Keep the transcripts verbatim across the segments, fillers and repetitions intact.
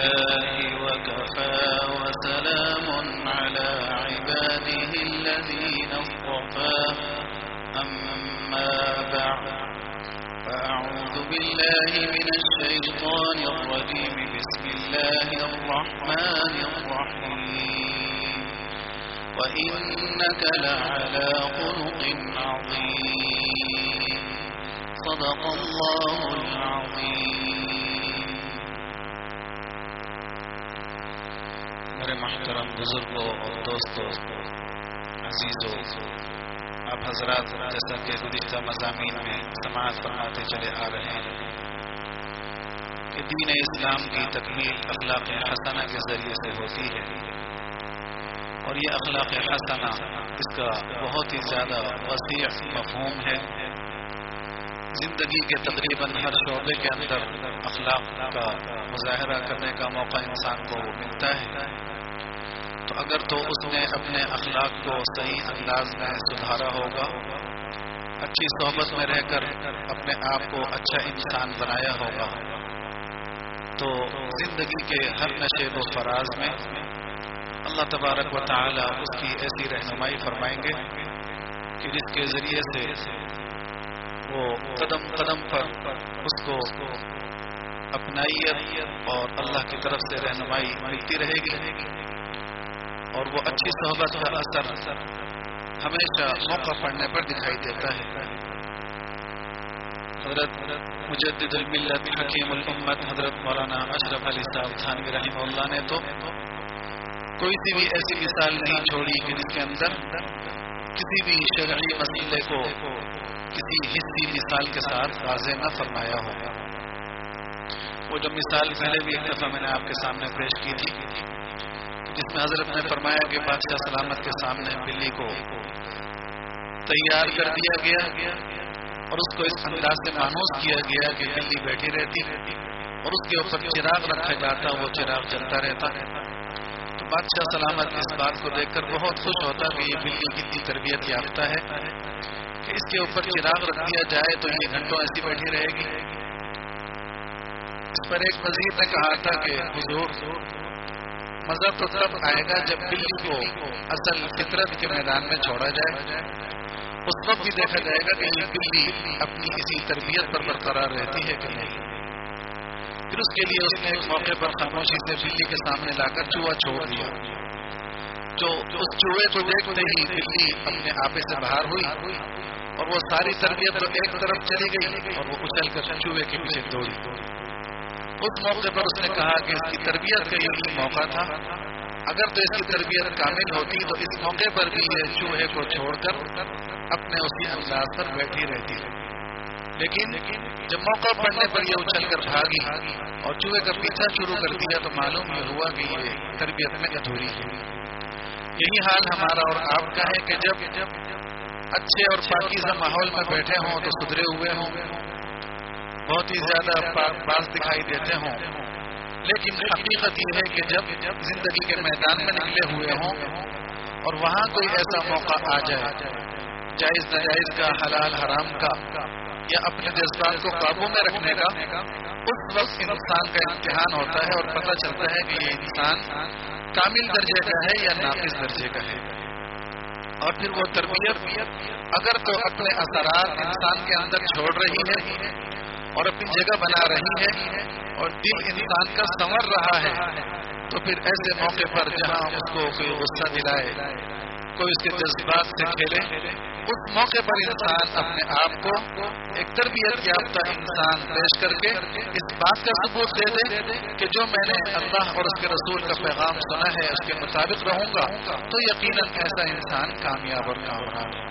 لله وكفى وسلام على عباده الذين اصطفى أما بعد فأعوذ بالله من الشيطان الرجيم بسم الله الرحمن الرحيم وإنك لعلى خلق عظيم صدق الله العظيم. میرے محترم بزرگوں اور دوستوں، عزیزوں، آپ حضرات جیسا کہ گزشتہ مضامین میں سماعت فرماتے چلے آ رہے ہیں کہ دین اسلام کی تکمیل اخلاق حسنہ کے ذریعے سے ہوتی ہے، اور یہ اخلاق حسنہ اس کا بہت ہی زیادہ وسیع مفہوم ہے. زندگی کے تقریباً ہر شعبے کے اندر اخلاق کا مظاہرہ کرنے کا موقع انسان کو ملتا ہے، تو اگر تو اس نے اپنے اخلاق کو صحیح انداز میں سدھارا ہوگا، اچھی صحبت میں رہ کر اپنے آپ کو اچھا انسان بنایا ہوگا، تو زندگی کے ہر نشیب و فراز میں اللہ تبارک و تعالی اس کی ایسی رہنمائی فرمائیں گے کہ جس کے ذریعے سے وہ قدم قدم پر اس کو اپنائیت اور اللہ کی طرف سے رہنمائی ملتی رہے گی، اور وہ اچھی صحبت کا اثر ہمیشہ موقع پڑنے پر دکھائی دیتا ہے. حضرت مجدد الملت حکیم الامت حضرت مولانا اشرف علی صاحب تھانوی رحمہ اللہ نے تو کوئی سی بھی ایسی مثال نہیں چھوڑی کہ جس کے اندر کسی بھی شرعی مسئلے کو کسی حصی مثال کے ساتھ واضح نہ فرمایا ہو. وہ جو مثال پہلے بھی ایک دفعہ میں نے آپ کے سامنے پیش کی تھی، جس میں حضرت نے فرمایا کہ بادشاہ سلامت کے سامنے بلی کو تیار کر دیا گیا اور اس کو اس انداز سے مانوس کیا گیا کہ بلی بیٹھی رہتی اور اس کے اوپر چراغ رکھا جاتا، وہ چراغ جلتا رہتا. تو بادشاہ سلامت اس بات کو دیکھ کر بہت خوش ہوتا کہ یہ بلی کتنی تربیت یافتہ ہے کہ اس کے اوپر چراغ رکھ دیا جائے تو یہ گھنٹوں ایسی بیٹھی رہے گی. اس پر ایک وزیر نے کہا تھا کہ حضور، مزہ تو تب آئے گا جب بلی کو اصل فطرت کے میدان میں چھوڑا جائے، اس وقت بھی دیکھا جائے گا کہ یہ بلی اپنی اسی تربیت پر برقرار رہتی ہے کہ نہیں. پھر اس کے لیے اس نے ایک موقع پر خاموشی سے بلی کے سامنے لا کر چوہا چھوڑ دیا. جو اس چوہے کو دیکھتے ہی بلی اپنے آپے سے باہر ہوئی اور وہ ساری تربیت تو ایک طرف چلی گئی اور وہ اچھل کر چوہے کے پیچھے دوڑی. اس موقع پر اس نے کہا کہ اس کی تربیت کا یہی موقع تھا، اگر تو اس کی تربیت کامل ہوتی تو اس موقع پر بھی یہ چوہے کو چھوڑ کر اپنے اسی انداز پر بیٹھی رہتی. لیکن جب موقع پڑنے پر یہ اچھل کر بھاگی اور چوہے کا پیچھا شروع کر دیا تو معلوم یہ ہوا کہ یہ تربیت میں ادھوری ہے. یہی حال ہمارا اور آپ کا ہے کہ جب اچھے اور پاکیزہ ماحول میں بیٹھے ہوں تو سدھرے ہوئے ہوں، بہت ہی زیادہ پاک باز دکھائی دیتے ہوں، لیکن حقیقت یہ ہے کہ جب زندگی کے میدان میں نکلے ہوئے ہوں اور وہاں کوئی ایسا موقع آ جائے جائز ناجائز کا، حلال حرام کا، یا اپنے جذبات کو قابو میں رکھنے کا، اس وقت انسان کا امتحان ہوتا ہے اور پتہ چلتا ہے کہ یہ انسان کامل درجے کا ہے یا ناقص درجے کا ہے. اور پھر وہ تربیت اگر تو اپنے اثرات انسان کے اندر چھوڑ رہی ہے اور اپنی جگہ بنا رہی ہے اور دل انسان کا سنور رہا ہے، تو پھر ایسے موقع پر جہاں اس کو کوئی غصہ دلائے، کوئی اس کے جذبات سے کھیلے، اس موقع پر انسان اپنے آپ کو ایک تربیت یافتہ انسان پیش کر کے اس بات کا ثبوت دے دے کہ جو میں نے اللہ اور اس کے رسول کا پیغام سنا ہے اس کے مطابق رہوں گا، تو یقیناً ایسا انسان کامیاب اور کامران ہے.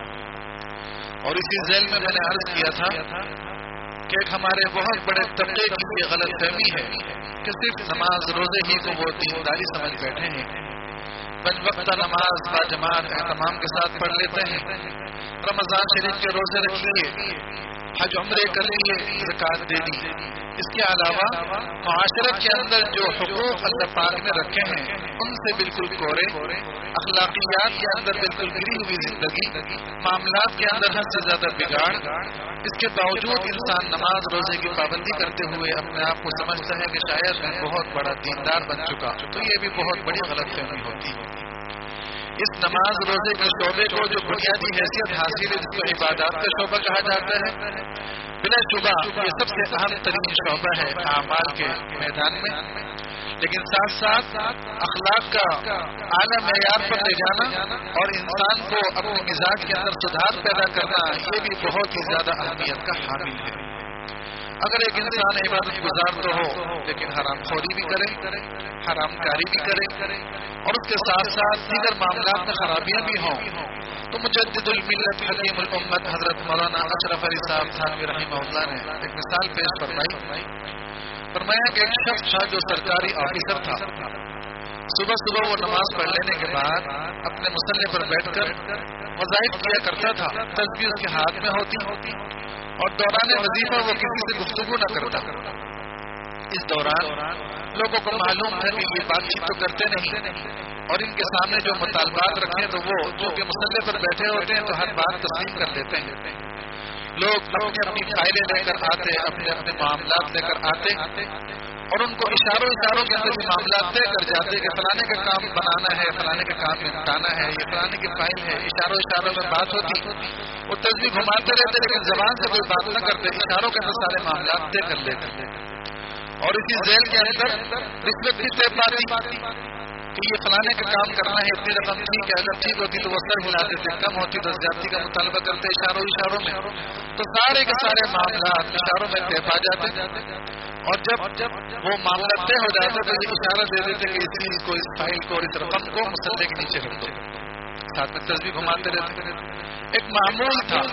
اور اسی ذیل میں میں نے عرض کیا تھا کہ ایک ہمارے بہت بڑے طبقے کی یہ غلط فہمی ہے کہ صرف نماز روزے ہی کو وہ دینداری سمجھ بیٹھے ہیں. پنج وقتہ نماز با جماعت اہتمام کے ساتھ پڑھ لیتے ہیں، رمضان شریف کے روزے رکھیے، حج عمرے کر لیے، زکات دے دی، اس کے علاوہ معاشرت کے اندر جو حقوق اللہ پاک نے رکھے ہیں ان سے بالکل کورے، اخلاقیات کے اندر بالکل گری ہوئی زندگی، معاملات کے اندر حد سے زیادہ بگاڑ، اس کے باوجود انسان نماز روزے کی پابندی کرتے ہوئے اپنے آپ کو سمجھتا ہے کہ شاید میں بہت بڑا دیندار بن چکا، تو یہ بھی بہت بڑی غلط فہمی ہوتی ہے۔ اس نماز روزے کے شعبے کو جو بنیادی حیثیت حاصل ہے، جس کو عبادات کا شعبہ کہا جاتا ہے، بلا شبہ یہ سب سے اہم ترین شعبہ ہے اعمال کے میدان میں، لیکن ساتھ ساتھ اخلاق کا اعلیٰ معیار پر لے جانا اور انسان کو اپنے مزاج کے اندر سدھار پیدا کرنا، یہ بھی بہت ہی زیادہ اہمیت کا حامل ہے۔ اگر ایک انسان عبادت گزار تو ہو لیکن حرام خوری بھی کرے، حرام کاری بھی کرے اور اس کے ساتھ ساتھ دیگر معاملات میں خرابیاں بھی ہوں، تو مجدد الملت حکیم الامت حضرت مولانا اشرف علی صاحب تھانوی رحمہ اللہ نے ایک مثال پیش فرمائی۔ فرمایا کہ ایک شخص تھا جو سرکاری آفیسر تھا، صبح صبح وہ نماز پڑھ لینے کے بعد اپنے مصلے پر بیٹھ کر وظائف کیا کرتا تھا، تسبیح اس کے ہاتھ میں ہوتی اور دوران وظیفہ وہ کسی سے گفتگو نہ کرتا۔ اس دوران لوگوں کو معلوم ہے کہ یہ بات چیت تو کرتے نہیں اور ان کے سامنے جو مطالبات رکھیں تو وہ جو کہ مصلے پر بیٹھے ہوتے ہیں تو ہر بات تسلیم کر لیتے ہیں۔ لوگ اپنی اپنی فائلیں لے کر آتے، اپنے اپنے معاملات لے کر آتے اور ان کو اشاروں اشاروں کے اندر معاملات طے کر جاتے کہ فلانے کا کام بنانا ہے، فلانے کا کام نپٹانا ہے، یہ فلانے کی فائل ہے، اشاروں اشاروں میں بات ہوتی، وہ تصویر گھماتے رہتے لیکن زبان سے کوئی بات نہ کرتے، اشاروں کے اندر سارے معاملات طے کر لیتے اور اسی ذیل کے اندر رشوت بھی طے پاتی کہ یہ فلانے کا کام کرنا ہے، اتنی رقم ٹھیک ہے، اگر ٹھیک ہوتی تو وہ سر ہلا دیتے، کم ہوتی تو زیادتی کا مطالبہ کرتے اشاروں اشاروں میں، تو سارے کے سارے معاملات اشاروں میں طے پا جاتے اور جب جب وہ معاملہ طے ہو جاتا تو یہ اشارہ دے دیتے کہ اس چیز کو، اس فائل کو اور اس رقم کو مصلے کے نیچے رکھ دو، ساتھ میں تصویر گھماتے رہتے۔ ایک معمول تھا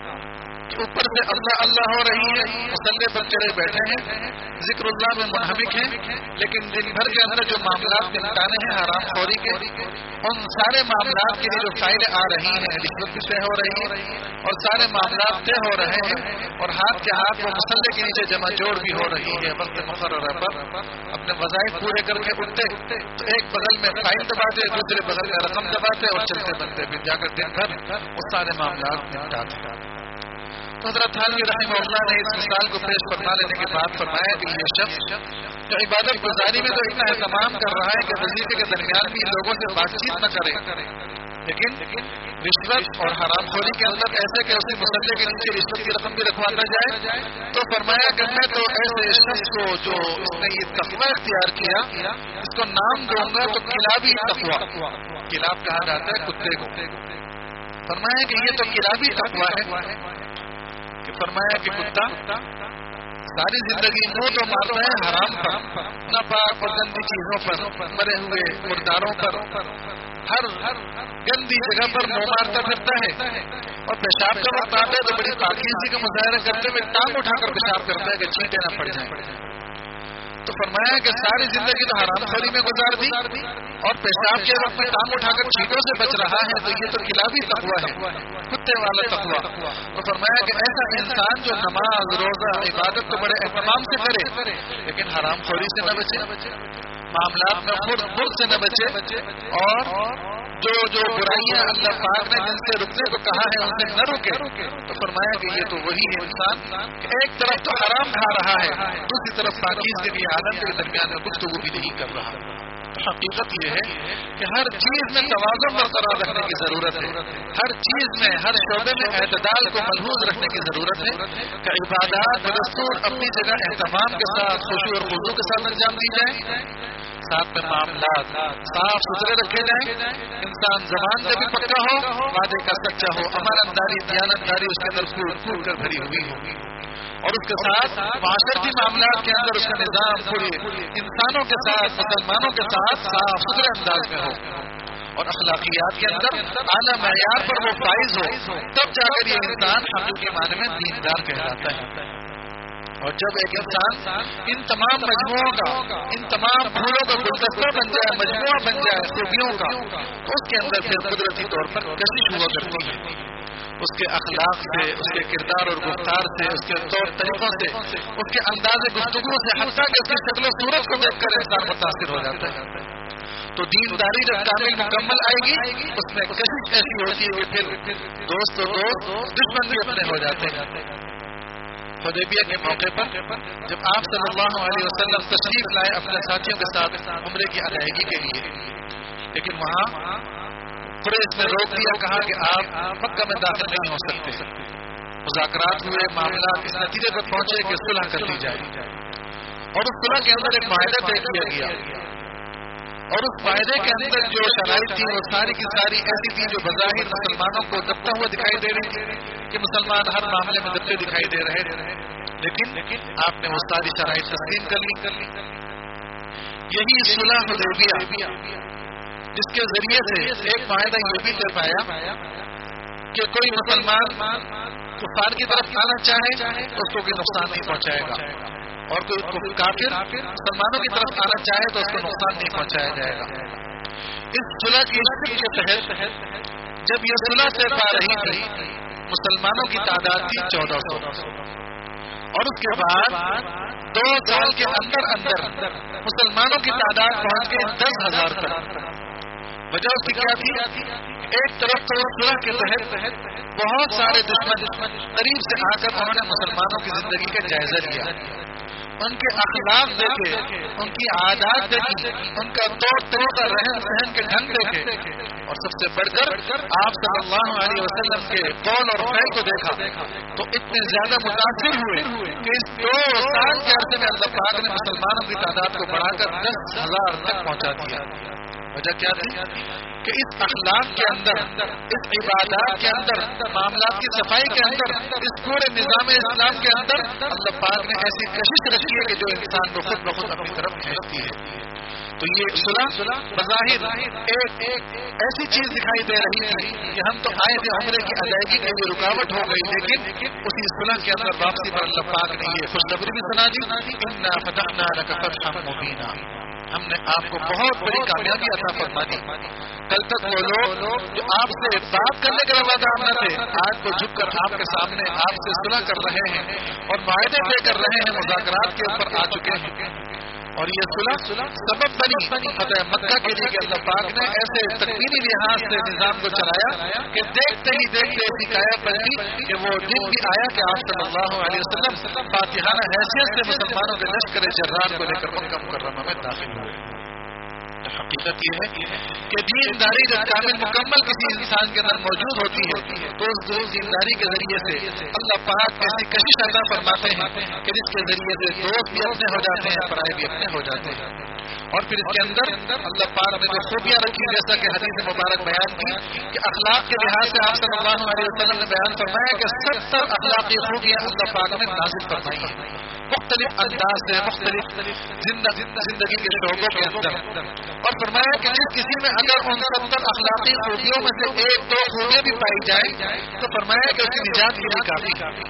کہ اوپر سے اللہ اللہ ہو رہی ہے، مصلے پر چڑھے بیٹھے ہیں، ذکر اللہ میں منہمک ہیں، لیکن دن بھر کے اندر جو معاملات نپٹانے ہیں حرام خوری کے، ان سارے معاملات کے لیے جو فائلیں آ رہی ہیں، رشوت بھی طے ہو رہی ہے اور سارے معاملات طے ہو رہے ہیں اور ہاتھ کے ہاتھ وہ مصلے کے نیچے جمع جوڑ بھی ہو رہی ہے، وقت مقررہ پر اپنے وظائف پورے کر کے اٹھتے تو ایک بغل میں فائل دباتے، دوسرے بغل میں رقم دباتے اور چلتے بنتے، پھر جا کر دن بھر وہ سارے معاملات نپٹاتے۔ تو حضرت تھانوی رحمہ اللہ نے اس مثال کو پیش فرما لینے کے بعد فرمایا کہ یہ شخص جو عبادت گزاری میں تو اتنا اہتمام کر رہا ہے کہ وظیفے کے درمیان بھی لوگوں سے بات چیت نہ کرے، لیکن رشوت اور حرام خوری کے اندر ایسے کہ اسی مصلے کے نیچے رشوت کی رقم بھی رکھواتا جائے، تو فرمایا کہ میں تو ایسے شخص کو جو اس نے یہ تقوی اختیار کیا اس کو نام دوں گا تو کلابی تقوی، کلاب کہا جاتا ہے کتے کو، فرمایا کہ یہ تو کلابی تقوی ہے کہ فرمایا کہ کتا ساری زندگی منہ تو مارتا ہے حرام پر، ناپاک اور گندی چیزوں پر، مرے ہوئے مرداروں پر، ہر گندی جگہ پر منہ مارتا پھرتا ہے اور پیشاب کا وقت آتا ہے تو بڑی پاکیزگی کا مظاہرہ کرتے ہوئے ٹانگ اٹھا کر پیشاب کرتا ہے کہ چینٹے نہ پڑ جائیں۔ تو فرمایا کہ ساری زندگی تو حرام خوری میں گزار دی اور پیشاب کے وقت میں ٹانگ اٹھا کر چینٹوں سے بچ رہا ہے، تو یہ تو کلابی تقوی ہے، کتے والا تقوی۔ تو فرمایا کہ ایسا انسان جو نماز روزہ عبادت تو بڑے اہتمام سے کرے لیکن حرام خوری سے نہ بچے، معاملات میں خود خود سے نہ بچے اور جو جو برائیاں اللہ پاک نے جن سے رکنے کو کہا ہے ان سے نہ رکے، تو فرمایا کہ یہ تو وہی ہے انسان کہ ایک طرف تو حرام کھا رہا ہے، دوسری طرف پاکیزگی کی عالم کے درمیان میں گفتگو بھی نہیں کر رہا۔ حقیقت یہ ہے کہ ہر چیز میں توازن برقرار رکھنے کی ضرورت ہے، ہر چیز میں ہر شعبے میں اعتدال کو ملحوظ رکھنے کی ضرورت ہے کہ عبادات بدستور اپنی جگہ اہتمام کے ساتھ خشوع اور خضوع کے ساتھ انجام دی جائیں، ساتھ میں معاملات صاف ستھرے رکھے جائیں، انسان زبان سے بھی پکا ہو، وعدے کا سچا ہو، امانت داری دیانت داری اس کے اندر پھول پھول کر بھری ہوئی ہو اور اس کے ساتھ معاشرتی معاملات کے اندر اس کا نظام پورے انسانوں کے ساتھ مسلمانوں کے ساتھ صاف ستھرے انداز میں ہو اور اخلاقیات کے اندر اعلیٰ معیار پر وہ فائز ہو، تب جا کر یہ انسان حقیقی معنی میں دیندار کہلاتا ہے۔ اور جب ایک انسان ان تمام مجموعوں کا، ان تمام پھولوں کا گلدستہ بن جائے، مجموعہ بن جائے خوبیوں کا، تو اس کے اندر پھر قدرتی طور پر کشش ہوا کرتی ہے، اس کے اخلاق سے، اس کے کردار اور گفتار سے، اس کے طور طریقوں سے، اس کے انداز گفتگو سے، حتیٰ کہ اس کی شکل و صورت کو دیکھ کر انسان متاثر ہو جاتا ہے. تو دینداری جب کامل مکمل آئے گی اس میں کشش ایسی ہوتی ہے کہ پھر دوست و دوست دشمن بھی اپنے ہو جاتے ہیں. حدیبیہ کے موقع پر جب آپ صلی اللہ علیہ وسلم تشریف لائے اپنے ساتھیوں کے ساتھ عمرے کی ادائیگی کے لیے، لیکن وہاں قریش نے روک دیا، کہا کہ آپ مکہ میں داخل نہیں ہو سکتے. مذاکرات ہوئے، معاملات اس نتیجے پر پہنچے کہ صلح کر لی جائے، اور اس صلح کے اندر ایک معاہدہ طے کیا گیا، اور اس معاہدے کے اندر جو شرائط تھی وہ ساری کی ساری ایسی تھی جو بظاہر مسلمانوں کو دبتا ہوا دکھائی دے رہی تھی کہ مسلمان ہر معاملے میں دبتے دکھائی دے رہے تھے، لیکن آپ نے وہ ساری شرائط تسلیم کر لی. یہی صلح حدیبیہ جس کے ذریعے سے ایک معاہدہ یہ بھی کر پایا کہ کوئی مسلمان کفار کی طرف آنا چاہے تو اس کو کوئی نقصان نہیں پہنچائے گا، اور کوئی کافر مسلمانوں کی طرف آنا چاہے تو اس کو نقصان نہیں پہنچایا جائے گا. اس صلح کی شرط کے تحت جب یہ صلح طے پا رہی تھی مسلمانوں کی تعداد تھی چودہ سو، اور اس کے بعد دو سال کے اندر اندر مسلمانوں کی تعداد پہنچ گئی دس ہزار تک. وجہ اس کی کیا تھی؟ ایک طرف تو صلح کے تحت بہت سارے دشمن قریب سے آ کر انہوں نے مسلمانوں کی زندگی کا جائزہ لیا، ان کے اخلاق دیکھے، ان کی عادات دیکھی، ان کا طور طریقہ رہن سہن کے ڈھنگ دیکھے، اور سب سے بڑھ کر آپ صلی اللہ علیہ وسلم کے قول اور فعل کو دیکھا تو اتنے زیادہ متاثر ہوئے کہ اس دو سال کے عرصے میں اللہ پاک نے مسلمانوں کی تعداد کو بڑھا کر دس ہزار تک پہنچا دیا. وجہ کیا تھی کہ اس اخلاق کے اندر، اس عبادات کے اندر، معاملات کی صفائی کے اندر، اس پورے نظام اسلام کے اندر اللہ پاک نے ایسی کشش رکھی ہے کہ جو انسان کو خود بخود اپنی طرف کھینچتی ہے. تو یہ صلح بظاہر ایک ایسی چیز دکھائی دے رہی تھی کہ ہم تو آئے تھے عمرے کی ادائیگی کے لیے، رکاوٹ ہو گئی، لیکن اسی صلح کے اندر واپسی پر اللہ پاک نے یہ خوشخبری بھی سنا دی، انا فتحنا لک فتحا مبینا، ہم نے آپ کو بہت بڑی کامیابی عطا فرما دی. کل تک وہ لوگ جو آپ سے بات کرنے کے وعدہ نہ تھے آج تو جھک کر آپ کے سامنے آپ سے صلح کر رہے ہیں اور معاہدے طے کر رہے ہیں، مذاکرات کے اوپر آ چکے ہیں. اور یہ صلح سبب بنی فتح مکہ کے لیے کہ اللہ پاک نے ایسے تکوینی لحاظ سے نظام کو چلایا کہ دیکھتے ہی دیکھتے ایسی کایا پلٹی کہ وہ دن بھی آیا کہ آپ صلی اللہ علیہ وسلم فاتحانہ حیثیت سے مسلمانوں کے لشکر جرار کو لے کر مکہ مکرمہ میں داخل ہوئے. حقیقت یہ ہے کہ دینداری جب کامل مکمل کسی انسان کے اندر موجود ہوتی ہے تو اس دینداری کے ذریعے سے اللہ پاک ایسی کشش عطا فرماتے ہیں کہ جس کے ذریعے سے دوست بھی اپنے ہو جاتے ہیں، پرائے بھی اپنے ہو جاتے ہیں. اور پھر اس کے اندر اللہ پاک نے جو خوبیاں رکھی جیسا کہ حدیث مبارک بیان کی کہ اخلاق کے لحاظ سے آپ صلی اللہ علیہ وسلم نے بیان فرمایا کہ ستر اخلاقی خوبیاں اللہ پاک نے نازل فرمائی ہیں مختلف انداز سے، مختلف زندگی کے شعبوں کے اندر، اور فرمایا کہ جس کسی میں اگر ان ستر اخلاقی خوبیوں میں سے ایک دو خوبیاں بھی پائی جائیں تو فرمایا کہ اس کی نجات کے لیے کافی.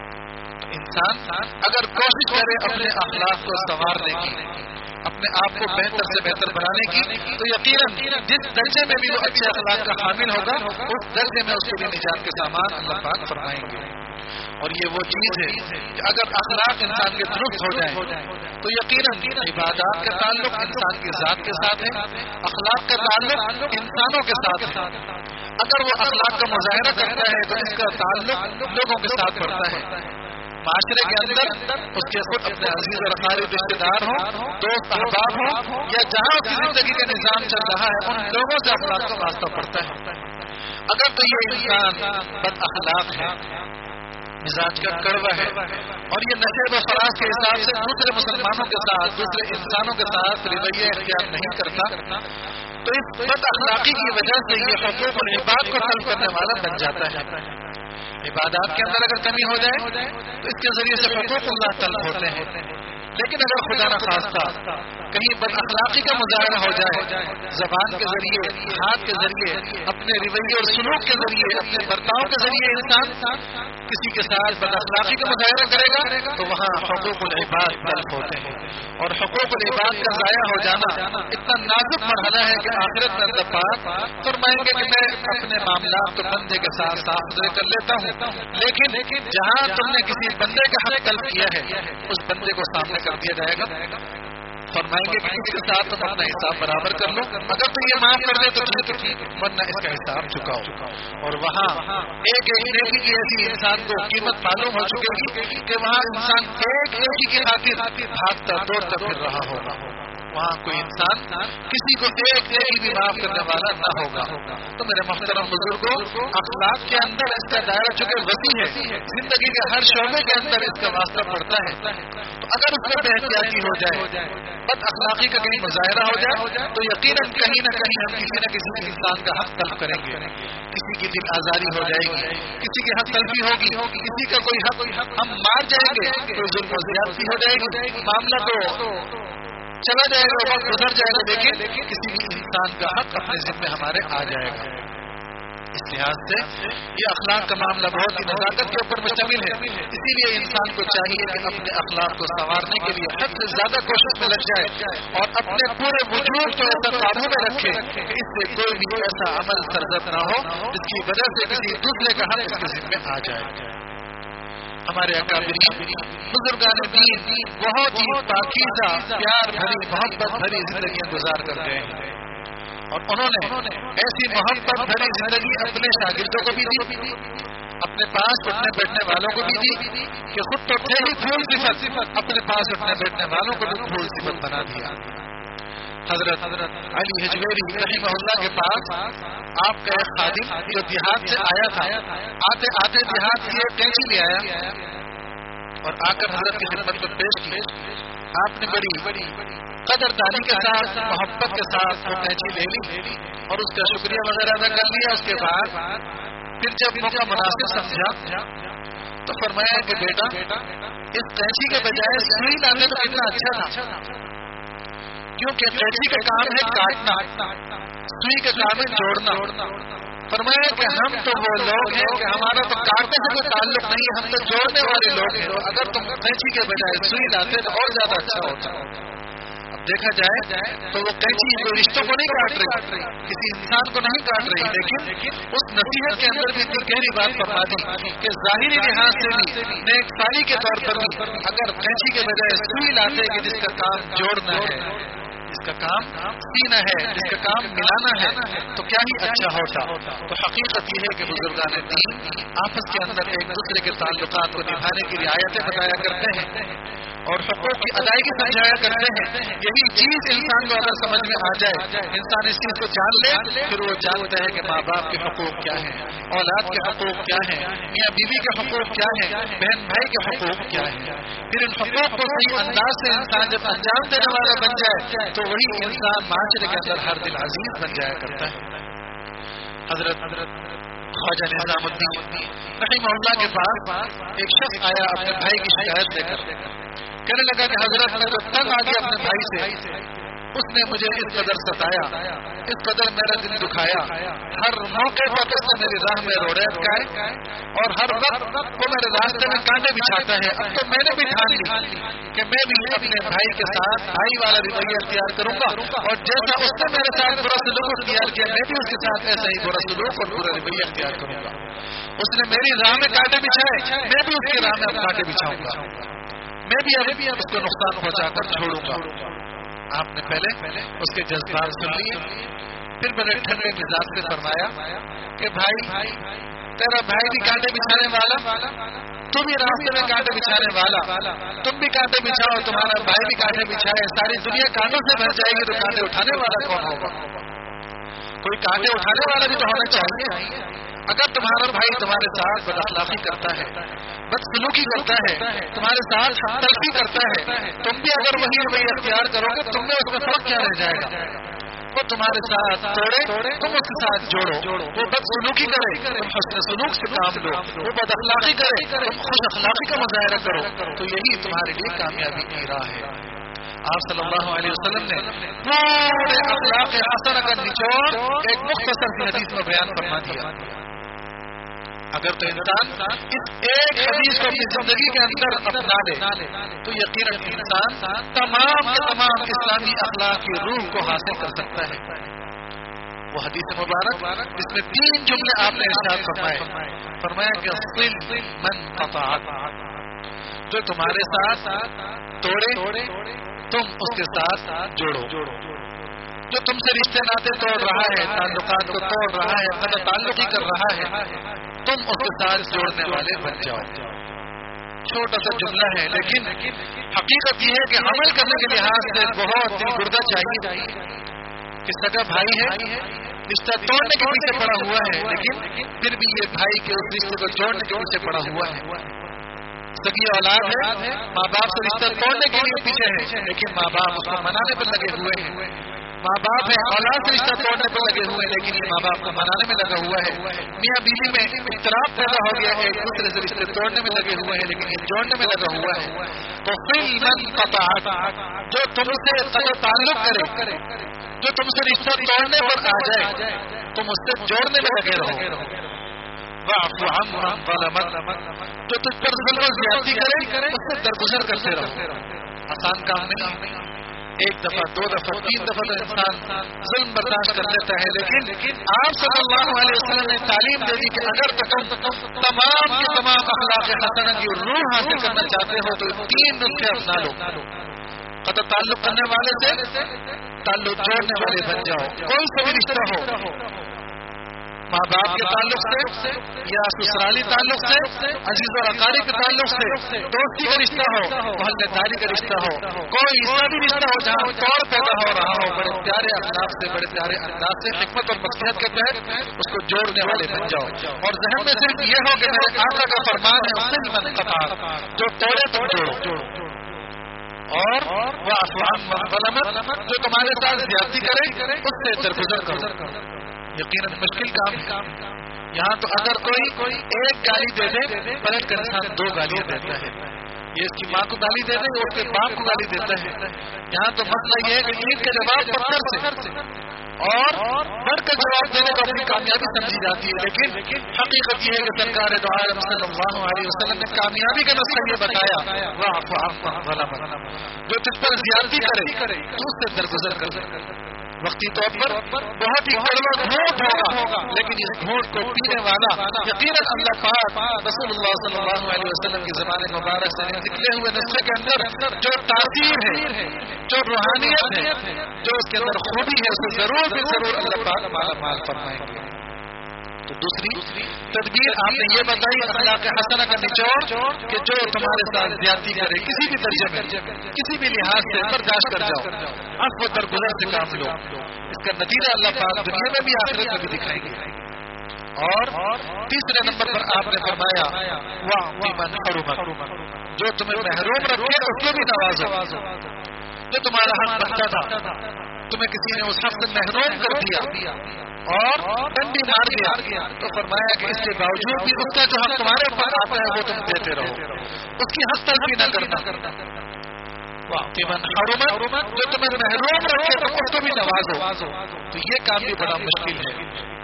انسان اگر کوشش کرے اپنے اخلاق کو سنوارنے کی، اپنے آپ کو بہتر سے بہتر بنانے کی، تو یقیناً جس درجے میں بھی وہ اچھے اخلاق کا حامل ہوگا اس درجے میں اس کے لیے نجات کے سامان اللہ پاک فرمائیں گے. اور یہ وہ چیز ہے کہ اگر اخلاق انسان کے درست ہو جائیں تو یقیناً عبادات کا تعلق انسان کی ذات کے ساتھ ہے، اخلاق کا تعلق انسانوں کے ساتھ ہے. اگر وہ اخلاق کا مظاہرہ کرتا ہے تو اس کا تعلق لوگوں کے ساتھ بڑھتا ہے. معاشرے کے اندر اس کے خود اپنے عزیز اور اقارب رشتے دار ہوں، دوست احباب ہوں، یا جہاں اس کی زندگی کا نظام چل رہا ہے ان لوگوں سے اخلاق کا واسطہ پڑتا ہے. اگر تو یہ انسان بد اخلاق ہے، مزاج کا کڑوا ہے، اور یہ نشے و فراز کے حساب سے دوسرے مسلمانوں کے ساتھ، دوسرے انسانوں کے ساتھ رویہ اختیار نہیں کرتا تو اس بد اخلاقی کی وجہ سے یہ حقوق العباد کو طلب کرنے والا بن جاتا ہے. عبادات کے اندر اگر کمی ہو جائے تو اس کے ذریعے سے حقوق اللہ طلب ہوتے ہیں. لیکن اگر خدا نہ خواستہ کہیں بد اخلاقی کا مظاہرہ ہو جائے، زبان کے ذریعے، ہاتھ کے ذریعے، اپنے رویے اور سلوک کے ذریعے، اپنے برتاؤ کے ذریعے انسان کسی کے ساتھ بد اخلاقی کا مظاہرہ کرے گا تو وہاں حقوق العباد تلف ہوتے ہیں، اور حقوق العباد کا ضائع ہو جانا اتنا نازک مرحلہ ہے کہ آخرت میں اللہ پاک فرمائیں گے کہ میں اپنے معاملات تو بندے کے ساتھ صاف ستھرے کر لیتا ہوں، لیکن جہاں تم نے کسی بندے کا حق تلف کیا ہے اس بندے کو سامنے کر دیا جائے گا، فرمائیں گے کہ اس کے ساتھ تم اپنا حساب برابر کر لو، اگر تو یہ معاف کر دے تو ٹھیک ہے ورنہ اس کا حساب چکاؤ، اور وہاں ایک ایک نیکی کی ایسی انسان کو قیمت معلوم ہو چکے گی کہ وہاں انسان ایک نیکی کی خاطر بھاگتا دوڑتا پھر رہا ہوگا، وہاں کوئی انسان کسی کو ایک نیکی بھی معاف کرنے والا نہ ہوگا۔ تو میرے محترم بزرگوں، اخلاق کے اندر اس کا دائرہ چونکہ وسیع ہے، زندگی کے ہر شعبے کے اندر اس کا واسطہ پڑتا ہے، تو اگر اس میں بے احتیاطی ہو جائے، بد اخلاقی کا کہیں مظاہرہ ہو جائے تو یقیناً کہیں نہ کہیں ہم کسی نہ کسی انسان کا حق تلف کریں گے، کسی کی دل آزاری ہو جائے گی، کسی کی حق تلفی ہوگی، کسی کا کوئی حق ہم مار جائیں گے، کوئی ظلم و زیادتی ہو جائے گی، معاملہ تو چلا جائے گا، وقت گزر جائے گا، لیکن کسی بھی انسان کا حق اپنے ذمے ہمارے آ جائے گا۔ اس لحاظ سے یہ اخلاق کا معاملہ بہت ہی نزاکت کے اوپر مشتمل ہے، اسی لیے انسان کو چاہیے کہ اپنے اخلاق کو سنوارنے کے لیے حد سے زیادہ کوشش میں لگ جائے اور اپنے پورے وجود کو ایسا قابو میں رکھے کہ اس سے کوئی بھی ایسا عمل سرزد نہ ہو جس کی وجہ سے کسی دوسرے کا حق اس کے ذمے آ جائے۔ ہمارے اکابرین بزرگان دین بہت ہی پاکیزہ، پیار بھری، محبت بھری زندگیاں گزار کر گئے ہیں، اور انہوں نے ایسی محبت بھری زندگی اپنے شاگردوں کو بھی دی، اپنے پاس اٹھنے بیٹھنے والوں کو بھی دی کہ خود تو تھے ہی پھول صفت، اپنے پاس اٹھنے بیٹھنے والوں کو بھی پھول صفت بنا دیا۔ حضرت علی حجویری رحمہ اللہ کے پاس آپ کا ایک خادم جو دیہات سے آیا تھا، آتے آتے دیہات کی ایک کینچی لے آیا اور آ کر حضرت کی خدمت میں پیش کی۔ آپ نے بڑی قدردانی کے ساتھ، محبت کے ساتھ وہ کینچی لے لی اور اس کا شکریہ وغیرہ ادا کر لیا۔ اس کے بعد پھر جب موقع مناسب سمجھا تو فرمایا کہ بیٹا اس کینچی کے بجائے سوئی لانے تو کتنا اچھا تھا، کیونکہ کینچی کا کام ہے کاٹنا، سوئی کا کام ہے جوڑنا۔ فرمایا کہ ہم تو وہ لوگ ہیں کہ ہمارا تو کاٹنے سے کوئی تعلق نہیں ہے، ہم تو جوڑنے والے لوگ ہیں، اگر تم کینچی کے بجائے سوئی لاتے تو اور زیادہ اچھا ہوتا۔ اب دیکھا جائے تو وہ کینچی کوئی رشتوں کو نہیں کاٹ رہی، کسی انسان کو نہیں کاٹ رہی، لیکن اس نصیحت کے اندر بھی اتنی گہری بات فرما دی کہ ظاہری لحاظ سے بھی نیک سالی کے طور پر بھی اگر کینچی کے بجائے سوئی لاتے کہ جس کا کام جوڑنا ہے، جس کا کام سینا ہے، جس کا کام ملانا ہے، تو کیا ہی اچھا ہوتا۔ تو حقیقت یہ ہے کہ بزرگان دین آپس کے اندر ایک دوسرے کے تعلقات کو نبھانے کی رعایتیں بتایا کرتے ہیں اور حقوق کی ادائیگی سمجھایا کرتے ہیں۔ یہی چیز انسان کو اگر سمجھ میں آ جائے، انسان اس چیز کو جان لے، پھر وہ جانتا ہے کہ ماں باپ کے حقوق کیا ہیں، اولاد کے حقوق کیا ہیں، میاں بیوی کے حقوق کیا ہیں، بہن بھائی کے حقوق کیا ہیں۔ پھر ان حقوق کو صحیح انداز سے انسان جب انجام دینے والا بن جائے تو وہی انسان معاشرے کے اندر ہر دل عزیز بن جایا کرتا ہے۔ حضرت خواجہ نظام الدین رحمہ اللہ کے پاس ایک شخص آیا اپنے بھائی کی شکایت لے کر، کہنے لگا کہ حضرت میں تو تنگ آ گیا اپنے بھائی سے، اس نے مجھے اس قدر ستایا، اس قدر میرا دل دکھایا، ہر موقع پر اس نے میری راہ میں روڑے اٹکائے اور ہر وقت وہ میرے راستے میں کانٹے بچھاتا ہے۔ اب تو میں نے بھی ٹھان لی کہ میں بھی اپنے بھائی کے ساتھ بھائی والا رویہ اختیار کروں گا، اور جیسا اس نے میرے ساتھ برا سلوک اختیار کیا میں بھی اس کے ساتھ ایسا ہی برا سلوک اور برا رویہ اختیار کروں گا۔ اس نے میری راہ میں کانٹے بچھائے، میں بھی اس کی راہ میں اب کانٹے بچھاؤں گا، میں بھی ابھی اس کو نقصان پہنچا کر چھوڑوں گا۔ آپ نے پہلے اس کے جذبات سن لیے، پھر بڑے ٹھنڈے مزاج سے فرمایا کہ بھائی تیرا بھائی بھی کانٹے بچھانے والا، تم بھی راستے میں کانٹے بچھانے والا، تم بھی کانٹے بچھاؤ، تمہارا بھائی بھی کانٹے بچھائے، ساری دنیا کانٹوں سے بھر جائے گی تو کانٹے اٹھانے والا کون ہوگا؟ کوئی کانٹے اٹھانے والا بھی تو ہونا چاہیے۔ اگر تمہارا بھائی تمہارے ساتھ بد اخلاقی کرتا ہے، بد سلوکی کرتا ہے، تمہارے ساتھ تلخی کرتا ہے، تم بھی اگر وہی رویہ اختیار کرو گے تم میں اس میں فرق کیا رہ جائے گا؟ وہ تمہارے ساتھ توڑے تم اس کے ساتھ جوڑو، وہ بد سلوکی کرے تم حسن سلوک سے کام لو، وہ بد اخلاقی کرے تم خوش اخلاقی کا مظاہرہ کرو، تو یہی تمہارے لیے کامیابی کی راہ ہے۔ آپ صلی اللہ علیہ وسلم نے پورے اخلاق حسنہ کا نچوڑ ایک مختصر سی حدیث میں بیان فرما دیا۔ اگر تو انسان اس ایک حدیث کو اپنی زندگی کے اندر اپنا لے تو یقیناً انسان تمام کے تمام اسلامی اخلاق کی روح کو حاصل کر سکتا ہے۔ وہ حدیث مبارک جس میں تین جملے آپ نے ارشاد فرمائے، فرمایا کہ صل من قطعک، جو تمہارے ساتھ توڑے تم اس کے ساتھ جوڑو، جو تم سے رشتے ناطے توڑ رہا ہے، تعلقات کو توڑ رہا ہے، قطع تعلق ہی کر رہا ہے، تم اس کے ساتھ جوڑنے والے بن جاؤ۔ چھوٹا سا جملہ ہے لیکن حقیقت یہ ہے کہ عمل کرنے کے لحاظ سے بہت دل گردہ چاہیے۔ کہ سگا بھائی ہے، رشتہ توڑنے کے پیچھے پڑا ہوا ہے لیکن پھر بھی یہ بھائی کے اس رشتے کو جوڑنے کے پیچھے پڑا ہوا ہے۔ سگی اولاد ہے، ماں باپ سے رشتہ توڑنے کے لیے پیچھے ہے لیکن ماں باپ اس کو منانے پر لگے ہوئے ہیں۔ ماں باپ ہے، اولاد سے رشتہ توڑنے پر لگے ہوئے ہیں لیکن یہ ماں باپ کو منانے میں لگا ہوا ہے۔ میاں بیوی میں اختلاف پیدا ہو گیا ہے، ایک دوسرے سے رشتے توڑنے میں لگے ہوئے ہیں لیکن یہ جوڑنے میں لگا ہوا ہے۔ تو صل من قطعک، جو تم سے قطع تعلق کرے، جو تم سے رشتہ توڑنے پر آ جائے، تم اس سے جوڑنے میں لگے رہو۔ واعف عمن ظلمک، جو تجھ پر ظلم و زیادتی کرے اس سے درگزر کرتے رہو۔ آسان کام نہیں، ایک دفعہ دو دفعہ تین دفعہ تو انسان ظلم برداشت کر لیتا ہے، لیکن آپ صلی اللہ علیہ وسلم نے تعلیم دے دی کہ اگر تم تمام کے تمام اخلاق حسنہ کی روح حاصل کرنا چاہتے ہو تو تین نسخے اپنا لو۔ قطع تعلق کرنے والے سے تعلق جوڑنے والے بن جاؤ، کوئی سے بھی رشتہ ہو، ماں باپ کے تعلق سے یا سسرالی تعلق سے، عزیز اور اقارب کے تعلق سے، دوستی کا رشتہ ہو، محلے داری کا رشتہ ہو، کوئی ایسا بھی رشتہ ہو جہاں توڑ پیدا ہو رہا ہو، بڑے پیارے اخلاق سے، بڑے پیارے انداز سے، حکمت اور مصلحت کے تحت اس کو جوڑنے والے بن جاؤ۔ اور ذہن میں صرف یہ ہو کہ میرے آقا کا فرمان ہے صل من قطعک، جو توڑے تم جوڑو، اور واعف عمن ظلمک، جو تمہارے ساتھ زیادتی کرے اس سے درگزر کرو۔ یقیناً مشکل کام ہے۔ یہاں تو اگر کوئی ایک گالی دے دے پلٹ کر انسان دو گالیاں دیتا ہے، یہ اس کی ماں کو گالی دے دے اور اس کے باپ کو گالی دیتا ہے۔ یہاں تو مسئلہ یہ ہے کہ عید کا جواب پتھر سے اور بڑھ کر جواب دینے کو اپنی کامیابی سمجھی جاتی ہے، لیکن حقیقت یہ ہے کہ سرکار دو عالم صلی اللہ علیہ وسلم نے کامیابی کا نسخہ یہ بتایا، واعف عمن ظلمک، جو تجھ پر زیادتی کرے تو اس سے درگزر کر۔ وقتی طور پر بہت ہی کڑوا گھونٹ ہوگا لیکن اس گھونٹ کو پینے والا یقیناً اللہ پاک رسول اللہ صلی اللہ علیہ وسلم کی زبان مبارک سے نکلے ہوئے نسخے کے اندر جو تاثیر ہے، جو روحانیت ہے، جو اس کے اندر خوبی ہے، اسے ضرور بھی ضرور اللہ پاک مالا مال فرمائیں گے۔ تو دوسری تدبیر آپ نے یہ بتائی اخلاق حسنہ کا نچوڑ کہ جو تمہارے ساتھ زیادتی کرے کسی بھی درجے میں، کسی بھی لحاظ سے برداشت کر جاؤ، عفو درگزر سے کام لو۔ اس کا نتیجہ اللہ پاک دنیا میں بھی آخرت میں بھی دکھائیں گے۔ اور تیسرے نمبر پر آپ نے فرمایا واعف من حرمک، جو تمہیں محروم رکھے اس کو بھی نوازو۔ جو تمہارا حق بنتا تھا تمہیں کسی نے اس حق سے محروم کر دیا اور ڈنڈی مار دیا تو فرمایا کہ اس کے باوجود بھی اس کا جو حق تمہارے اوپر آتا ہے وہ تم دیتے رہو، اس کی حق تلفی نہ کرنا۔ واعف من حرمک، جو تمہیں محروم رکھے تو اس کو بھی نوازو۔ تو یہ کام بھی بڑا مشکل ہے۔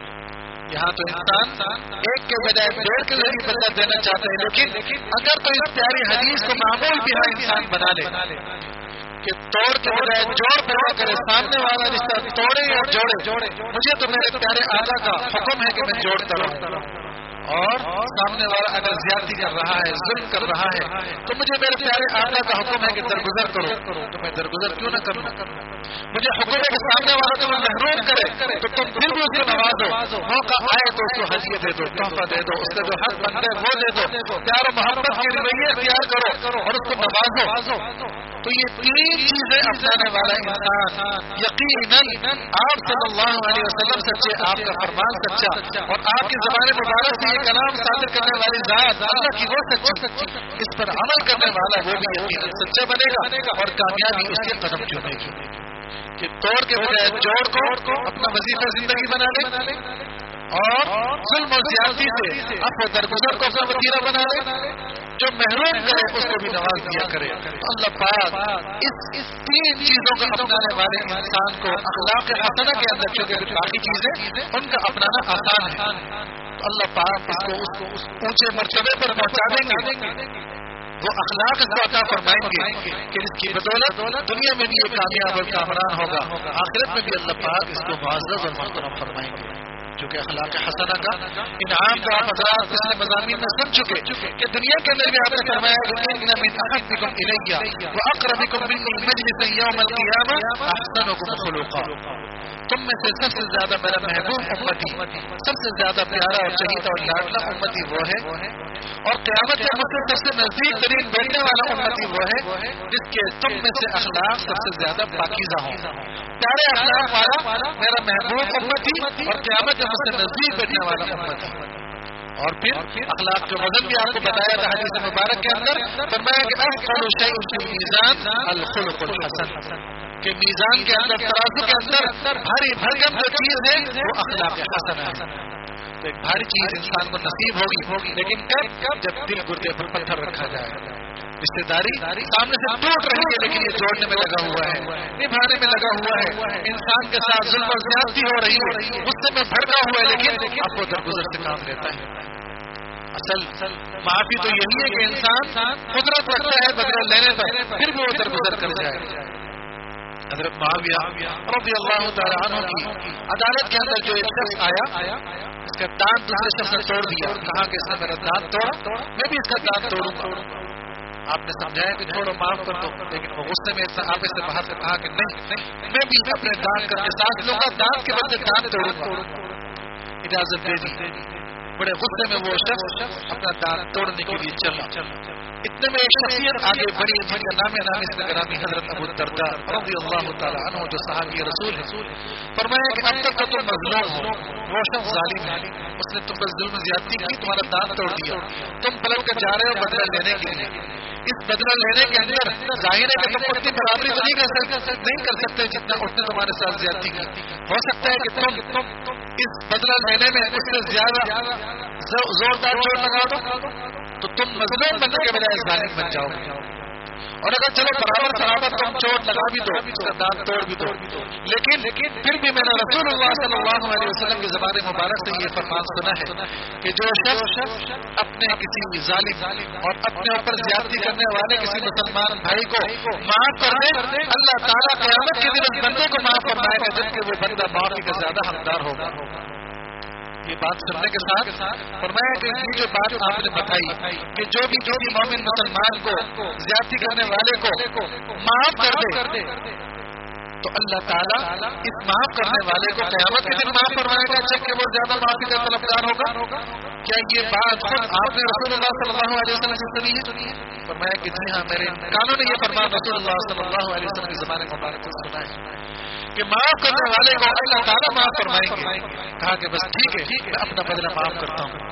یہاں تو انسان ایک کے بجائے ڈیڑھ کے ذریعے بدلہ دینا چاہتے ہیں، لیکن اگر تو اس پیاری حدیث کو معمول بھی انسان بنا لے کہ توڑ کے بجائے جوڑ پیدا کرے، سامنے والا رشتہ توڑے یا جوڑے، مجھے تو میرے پیارے آقا کا حکم ہے کہ میں جوڑتا رہوں، اور سامنے والا اگر زیادتی کر رہا ہے، ظلم کر رہا ہے تو مجھے میرے پیارے آقا کا حکم ہے کہ درگزر کرو، تو میں درگزر کیوں نہ کروں؟ مجھے حکم ہے کہ سامنے والا تمہیں محروم کرے تو تم پھر بھی اس کو نوازو، موقع آئے تو اس کو ہدیہ دے دو، تحفہ دے دو، اس کا جو حق بنتا ہے وہ دے دو، پیار و محبت کے رویے اختیار کرو اور اس کو نوازو۔ تو یہ تین چیزیں اپنانے والا انسان یقیناً آپ صلی اللہ علیہ وسلم سچے، آپ کا فرمان سچا، اور آپ کی زبان مبارک سے یہ کلام صادر کرنے والی ذات اللہ کی وہ سچی، اس پر عمل کرنے والا وہ بھی یقیناً سچا بنے گا اور کامیابی اس کے قدم چومے گی۔ کہ توڑ کے بجائے جوڑ کو اپنا وظیفہ زندگی بنا لے اور ظلم و زیادتی سے اب وہ درگزر کو اپنا وسیلہ بنا لے، جو محروم کرے اس کو بھی نواز دیا کرے۔ اللہ پاک اس تین چیزوں کو اپنانے والے انسان کو اخلاق حسنہ کے اندر، چونکہ باقی چیزیں ان کا اپنانا آسان ہے، تو اللہ پاک اس کو اس اونچے مرتبے پر پہنچا دیں گے، وہ اخلاق اس کو عطا فرمائیں گے کہ اس کی بدولت دنیا میں بھی یہ کامیاب اور کامران ہوگا، آخرت میں بھی اللہ پاک اس کو معزز اور محترم فرمائیں گے۔ چونکہ اخلاق حسنہ کا انعام کا آپ حضرات پچھلے مضامین میں سن چکے کہ دنیا کے اندر بھی آپ نے فرمایا کہ ان من احبکم الی واقربکم منی مجلسا یوم القیامہ احسنکم خلقا، تم میں سے سب سے زیادہ میرا محبوب امتی، سب سے زیادہ پیارا اور چہیتا اور لاڈلا امتی وہ ہے، اور قیامت کے مجھ سے سب سے نزدیک ترین بیٹھنے والا امتی وہ ہے جس کے تم میں سے اخلاق سب سے زیادہ پاکیزہ ہوں۔ پیارے اخلاق والا میرا محبوب امتی اور قیامت کے مجھ سے نزدیک بیٹھنے والا امتی۔ اور پھر اخلاق جو وزن بھی آپ کو بتایا تھا حدیث مبارک کے اندر، فرمایا کہ اثقل شیء فی المیزان الخلق الحسن، کہ میزان کے اندر ترازو کے اندر بھاری بھرکم جو چیز ہے وہ اخلاق حسنہ ہے۔ تو ایک بھاری چیز انسان کو نصیب ہوگی، لیکن کب؟ جب دل گردے پر پتھر رکھا جائے۔ رشتے داری سامنے سے ٹوٹ رہی ہے لیکن یہ جوڑنے میں لگا ہوا ہے، نبھانے میں لگا ہوا ہے، انسان کے ساتھ ظلم و زیادتی ہو رہی ہے، غصے میں بھڑکا ہوا ہے، لیکن آپ کو درگزر سے کام لیتا ہے۔ اصل معافی تو یہی ہے کہ انسان قدرت رکھتا ہے بدلہ لینے پر، پھر بھی وہ درگزر کر جائے۔ حضرت معاویہ رضی اللہ تعالیٰ عنہ کی عدالت کے اندر جو ایک شخص آیا، اس کا دانت دوسرے شخص نے توڑ دیا، کہا کہ اس نے میرا دانت توڑا، میں بھی اس کا دانت توڑوں گا۔ آپ نے سمجھایا کہ چھوڑو معاف کر دو، لیکن وہ غصے میں آپ سے باہر سے کہا کہ نہیں، میں بھی اپنے دانت کر کے ساتھ لوں گا، دانت کے بدلے دانت توڑوں گا۔ اجازت دے دی۔ بڑے غصے میں وہ شخص اپنا دانت توڑنے کے لیے چلا۔ اتنے میں ایک شخصیت آگے بڑی، جن کا نام نام اس گرامی حضرت ابو الدرداء رضی اللہ تعالیٰ عنہ جو صحابی رسول ہے، فرمایا کہ اب تک تو تم مظلوم ہو، وہ شخص ظالم ہے، اس نے تم پر ظلم زیادتی کی، تمہارا دانت توڑ دیا، تم پلٹ کر جا رہے ہو بدلہ لینے کے لیے۔ اس بدلہ لینے کے اندر ظاہر ہے کہ تم اتنی برابری تو نہیں کر سکتے نہیں کر سکتے جتنا اس نے تمہارے ساتھ زیادتی کی۔ ہو سکتا ہے کہ تم اس بدلہ لینے میں اس سے زیادہ زوردار چوٹ لگا دو تو تم مظلوم بننے کے بجائے ظالم بن جاؤ گے، اور اگر چلو برابر برابر تم چوٹ لگا بھی دو، اس کا دانت توڑ بھی دو، لیکن پھر بھی میں نے رسول اللہ صلی اللہ علیہ وسلم کی زبان مبارک سے یہ فرمان سنا ہے کہ جو شخص اپنے کسی ظالم اور اپنے اوپر زیادتی کرنے والے کسی مسلمان بھائی کو معاف کر دے، اللہ تعالیٰ قیامت کے دن اس بندے کو معاف فرمائے گا جبکہ وہ بندہ معافی کا زیادہ حقدار ہوگا۔ یہ بات سننے کے ساتھ فرمایا کہ یہ جو بات آپ نے بتائی کہ جو بھی جو بھی مومن مسلمان کو زیادتی کرنے والے کو معاف کر دے تو اللہ تعالیٰ اس معاف کرنے والے کو قیامت کے دن معاف فرمائے گا جبکہ وہ زیادہ معافی کا طلبگار ہوگا۔ کیا یہ بات خود آپ نے رسول اللہ صلی اللہ علیہ وسلم سے سنی ہے؟ فرمایا کہ جی ہاں، میرے کانوں نے یہ فرمان رسول اللہ صلی اللہ علیہ وسلم کی زبان مبارک سے سنا ہے کہ معاف کرنے والے کو اللہ تعالیٰ معاف فرمائیں گے۔ کہا کہ بس ٹھیک ہے، میں اپنا بدلہ معاف کرتا ہوں۔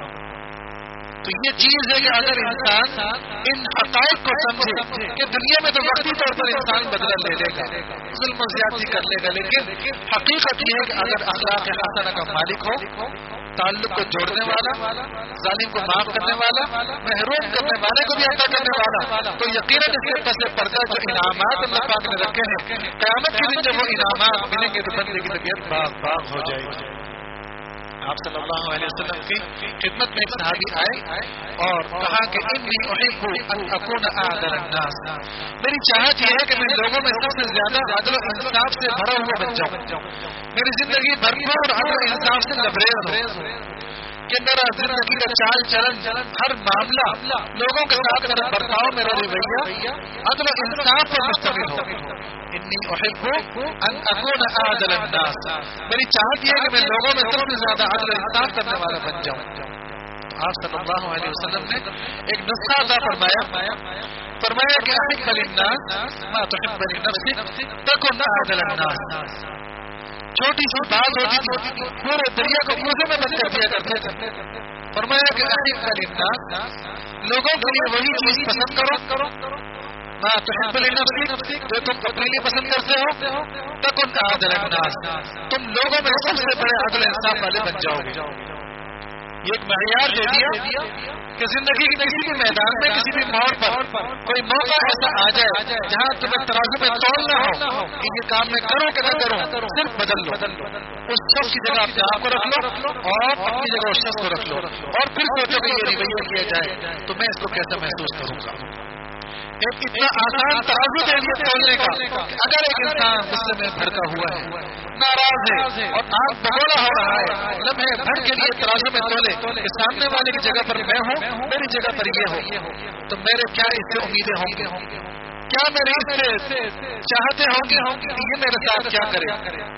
تو یہ چیز ہے کہ اگر انسان ان حقائق کو سمجھے کہ دنیا میں تو وقتی طور پر انسان بدلہ لے لے گا، ظلم و زیادتی کر لے گا، لیکن حقیقت یہ ہے کہ اگر اخلاق حسنہ کا مالک ہو، تعلق کو جوڑنے والا، ظالم کو معاف کرنے والا، محروم کرنے والے کو بھی عطا کرنے والا، تو یقیناً اس کے پس پردہ جو انعامات اللہ پاک نے رکھے ہیں، قیامت کے دن جب وہ انعامات ملیں گے تو بندے کی طبیعت باغ باغ ہو جائے گی۔ آپ صلی اللہ علیہ وسلم کی خدمت میں ایک صحابی آئے اور کہا کہ انی احب ان اکون اعدل الناس، میری چاہت یہ ہے کہ میں لوگوں میں سب سے زیادہ عدل و انصاف سے بھرا ہوا بن جاؤں، میری زندگی بھرپور عدل و انصاف سے لبریز ہو، کہ میرا زندگی کا چال چلن، ہر معاملہ، لوگوں کے ساتھ میرا برتاؤ، میرا رویہ عدل و انصاف پر مشتمل ہو۔ انی احب ان اکون اعدل الناس، میری چاہت یہ ہے کہ میں لوگوں میں سب سے زیادہ عدل و انصاف کرنے والا بن جاؤں۔ آپ صلی اللہ علیہ وسلم نے ایک نسخہ عطا فرمایا، فرمایا کہ احب للناس ما تحب لنفسک تکن اعدل الناس۔ چھوٹی سی بات ہوتی تھی، پورے دریا کو موزے میں بند کر دیا کرتے تھے۔ فرمایا کہ احب للناس، لوگوں کے لیے وہی چیز پسند کرو ما تحب لنفسك جو تم اپنے لیے پسند کرتے ہو تکن اعدل الناس تم لوگوں میں سب سے بڑے عدل انصاف والے بن جاؤ گے. یہ ایک معیار دے دیا کہ زندگی کے کسی بھی میدان میں کسی بھی موڑ پر کوئی موقع ایسا آ جائے جہاں تمہیں ترازو میں تولنا ہو کہ یہ کام میں کروں کہ نہ کروں صرف بدل لو. اس شخص کی جگہ اپنے آپ کو رکھ لو اور اپنی جگہ اس شخص کو رکھ لو اور پھر سوچو کہ یہ رویہ کیا جائے تو میں اس کو کیسا محسوس کروں گا. ایک اتنا آسان ترازو دے دیا تولنے کا اگر ایک انسان غصے میں بھڑکا ہوا ہے ناراض ہے اور آگ بگولا ہو رہا ہے لمحے بھر کے لیے ترازو میں تولے کہ سامنے والے کی جگہ پر میں ہوں میری جگہ پر یہ ہو تو میرے کیا اس سے امیدیں ہوں گے کیا میرے اس سے چاہتے ہوں گے کہ یہ میرے ساتھ کیا کرے.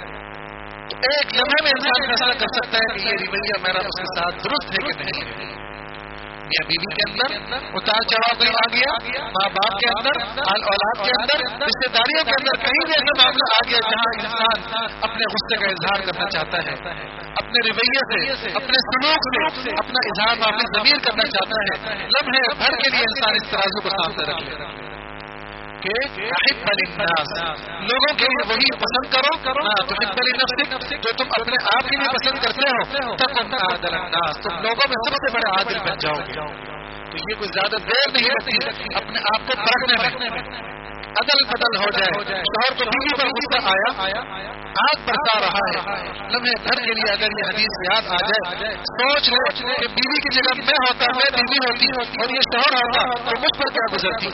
ایک لمحے میں انسان فیصلہ کر سکتا ہے کہ یہ رویہ میرا اس کے ساتھ درست ہے کہ نہیں ہے. یا بیوی کے اندر اتار چڑھاؤ کہیں آ گیا ماں باپ کے اندر حال اولاد کے اندر رشتے داریوں کے اندر کہیں بھی ایسا معاملہ آ گیا جہاں انسان اپنے غصے کا اظہار کرنا چاہتا ہے اپنے رویے سے اپنے سلوک سے اپنا اظہار معافی ضمیر کرنا چاہتا ہے لمحے بھر کے لیے انسان اس ترازو کو سامنے رکھ لے کہ احب للناس لوگوں کے لیے وہی پسند کرو نہ تحب لنفسک جو تم اپنے آپ کے لیے پسند کرتے ہو تکن اعدل الناس تم لوگوں میں سب سے بڑے عادل بن جاؤ گے. تو یہ کوئی زیادہ دیر نہیں لگتی اپنے آپ کو پرکھنے میں عدل بدل ہو جائے. شوہر کو بیوی پر غصہ آیا آگ برسا رہا ہے لمحے بھر کے لیے اگر یہ حدیث یاد آ جائے سوچ لو کہ بیوی کی جگہ میں ہوتا میں بیوی ہوتی اور یہ شوہر ہوتا تو مجھ پر کیا گزرتی.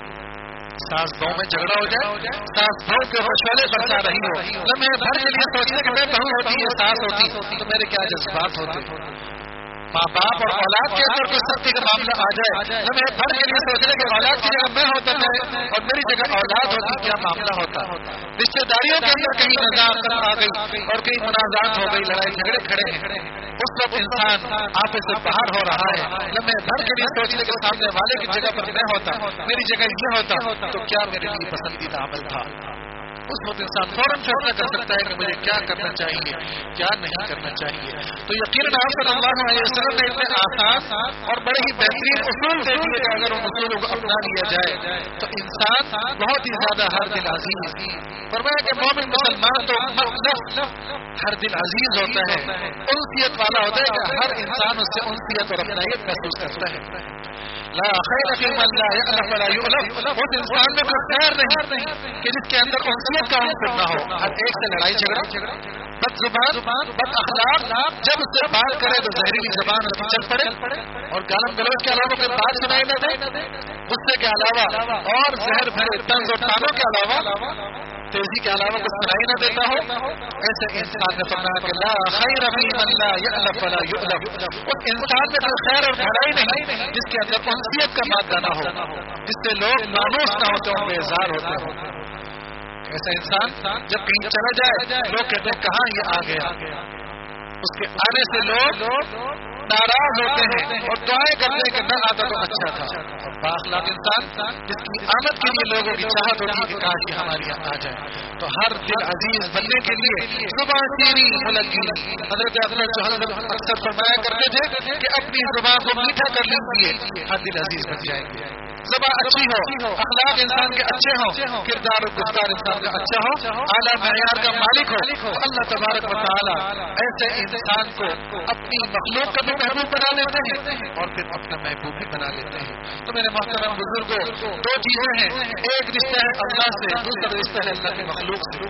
ساس بہو میں جھگڑا ہو جائے ساس بہو کے اوپر شعلے برسا رہی ہو لمحے بھر کے لیے سوچنے کہ میں بہو ہوتی یہ ساس ہوتی تو میرے کیا جذبات ہوتے. ماں باپ اور اولاد کے اندر کوئی سختی کا معاملہ آ جائے لمحے بھر کے لیے سوچنے کہ اولاد کی جگہ میں ہوتا میں اور میری جگہ اولاد ہوتی کیا معاملہ ہوتا. رشتے داریوں کے اندر کہیں نظام آ گئی اور کہیں منازعات ہو گئی لڑائی جھگڑے کھڑے ہیں اس وقت انسان آپے سے باہر ہو رہا ہے لمحے بھر کے لیے سوچنے کے سامنے والے کی جگہ پر میں ہوتا میری جگہ یہ ہوتا تو کیا میرے لیے پسندیدہ عمل تھا. اس وقت انسان فوراً فیصلہ کر سکتا ہے کہ مجھے کیا کرنا چاہیے کیا نہیں کرنا چاہیے. تو یقیناً آپ صلی اللہ علیہ وسلم نے اتنے آسان اور بڑے ہی بہترین اصول دے دیے کہ اگر ان اصولوں کو اپنا لیا جائے تو انسان بہت ہی زیادہ ہر دل عزیز فرمایا کہ مومن مسلمان تو ہر دل عزیز ہوتا ہے انسیت والا ہوتا ہے کہ ہر انسان اس سے انسیت اور اپنائیت محسوس کرتا ہے. لا خیر فی من لا یألف ولا یؤلف اس انسان میں کوئی خیر نہیں کہ جس کے اندر انسیت کا عنصر نہ ہو. ہر ایک سے لڑائی جھگڑا بد زبان بد اخلاق جب اس سے بات کرے تو زہریلی زبان اس کی چل پڑے اور گالم گلوچ کے علاوہ کوئی بات سنائی نہ دے غصے کے علاوہ اور زہر بھرے طنز اور تانوں کے علاوہ تیزی کے علاوہ کچھ سنائی نہ دیتا ہو. ایسے انسان نے فرمایا کہ لا خیر فی من لا یألف ولا یؤلف اس انسان میں کوئی خیر اور بھلائی نہیں جس کے اندر انسیت کا مادہ نہ ہو جس سے لوگ مانوس نہ ہوتے ہوں بیزار ہوتے ہوں. ایسا انسان جب کہیں چلا جائے لوگ کہتے ہیں کہاں یہ آ گیا اس کے آنے سے لوگ ناراض ہوتے ہیں اور دعائیں کرتے ہیں کہ نہ آتا تو اچھا تھا. اور بااخلاق انسان جس کی آمد کے لیے لوگوں کی چاہت ہوتی ہے کہ کاش یہ ہمارے یہاں آ جائے. تو ہر دل عزیز بننے کے لیے زبان تیری ملگی حضرت افضل اکثر فرمایا کرتے تھے کہ اپنی زبان کو میٹھا کر لیجیے ہر دل عزیز بن جائیں گے. زبان اچھی ہو اخلاق انسان کے اچھے ہوں کردار و گفتار انسان کا اچھا ہو اعلیٰ معیار کا مالک ہو اللہ تبارک و تعالیٰ ایسے انسان کو اپنی مخلوق کا بھی محبوب بنا لیتے ہیں اور پھر اپنا محبوب بھی بنا لیتے ہیں. تو میرے محترم بزرگوں دو چیزیں ہیں ایک رشتہ ہے اللہ سے دوسرا رشتہ ہے اللہ کی مخلوق سے.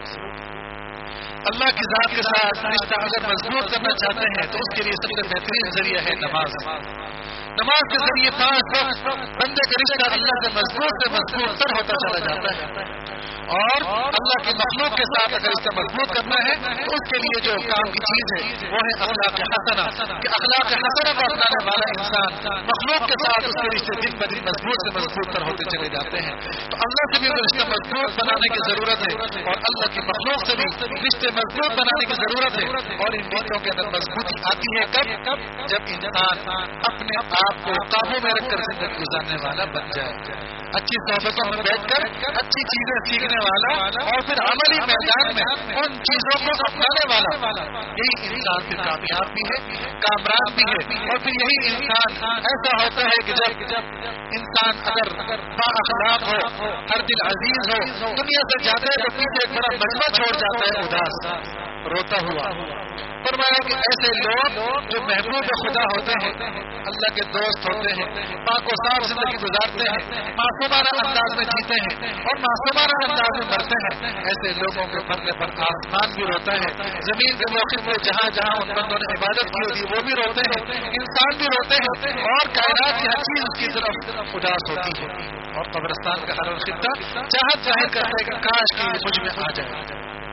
اللہ کی ذات کے ساتھ رشتہ اگر مضبوط کرنا چاہتے ہیں تو اس کے لیے سب سے بہترین ذریعہ ہے نماز. نماز کے ذریعے پانچ وقت بندے کا رشتہ اللہ سے مضبوط سے مضبوط تر ہوتا چلا جاتا ہے. اور اللہ کی مخلوق کے ساتھ اگر اس کا مضبوط کرنا ہے تو اس کے لیے جو کام کی چیز ہے وہ ہے اخلاق حسنہ کہ اخلاق حسنہ کو اپنانے والا انسان مخلوق کے ساتھ اس کے رشتے دن بدن مضبوط سے مضبوط تر ہوتے چلے جاتے ہیں. تو اللہ سے بھی وہ رشتہ مضبوط بنانے کی ضرورت ہے اور اللہ کی مخلوق سے بھی رشتے مضبوط بنانے کی ضرورت ہے. اور ان رشتوں کے اندر مضبوطی آتی ہے کب جب انسان اپنے آپ کو قابو میں رکھ کر زندگی گزارنے والا بن جائے. اچھی صحبتوں میں بیٹھ کر اچھی چیزیں سیکھنے والا اور پھر عملی میدان میں ان چیزوں کو اپنانے والا، یہی انسان پھر کامیاب بھی ہے، کامران بھی ہے۔ اور پھر یہی انسان ایسا ہوتا ہے کہ جب انسان اگر با اخلاق ہو، ہر دل عزیز ہو، دنیا سے جاتے ہیں تو پیچھے ایک بڑا مجمع چھوڑ جاتا ہے اداس روتا ہوا۔ فرمایا کہ ایسے لوگ جو محبوب خدا ہوتے ہیں، اللہ کے دوست ہوتے ہیں، پاک و صاف زندگی گزارتے ہیں، معصومانہ انداز میں جیتے ہیں اور معصومانہ انداز میں مرتے ہیں، ایسے لوگوں کے مرنے پر آسمان بھی روتا ہے، زمین کے موقع پہ جہاں جہاں ان بندوں نے عبادت کی ہوتی وہ بھی روتے ہیں، انسان بھی روتے ہیں اور کائنات کی ہر چیز اس کی طرف اداس ہوتی ہے۔ اور قبرستان کا ہر خطہ چاہت ظاہر کرتے کہ کاش کی مجھ میں آ جائے،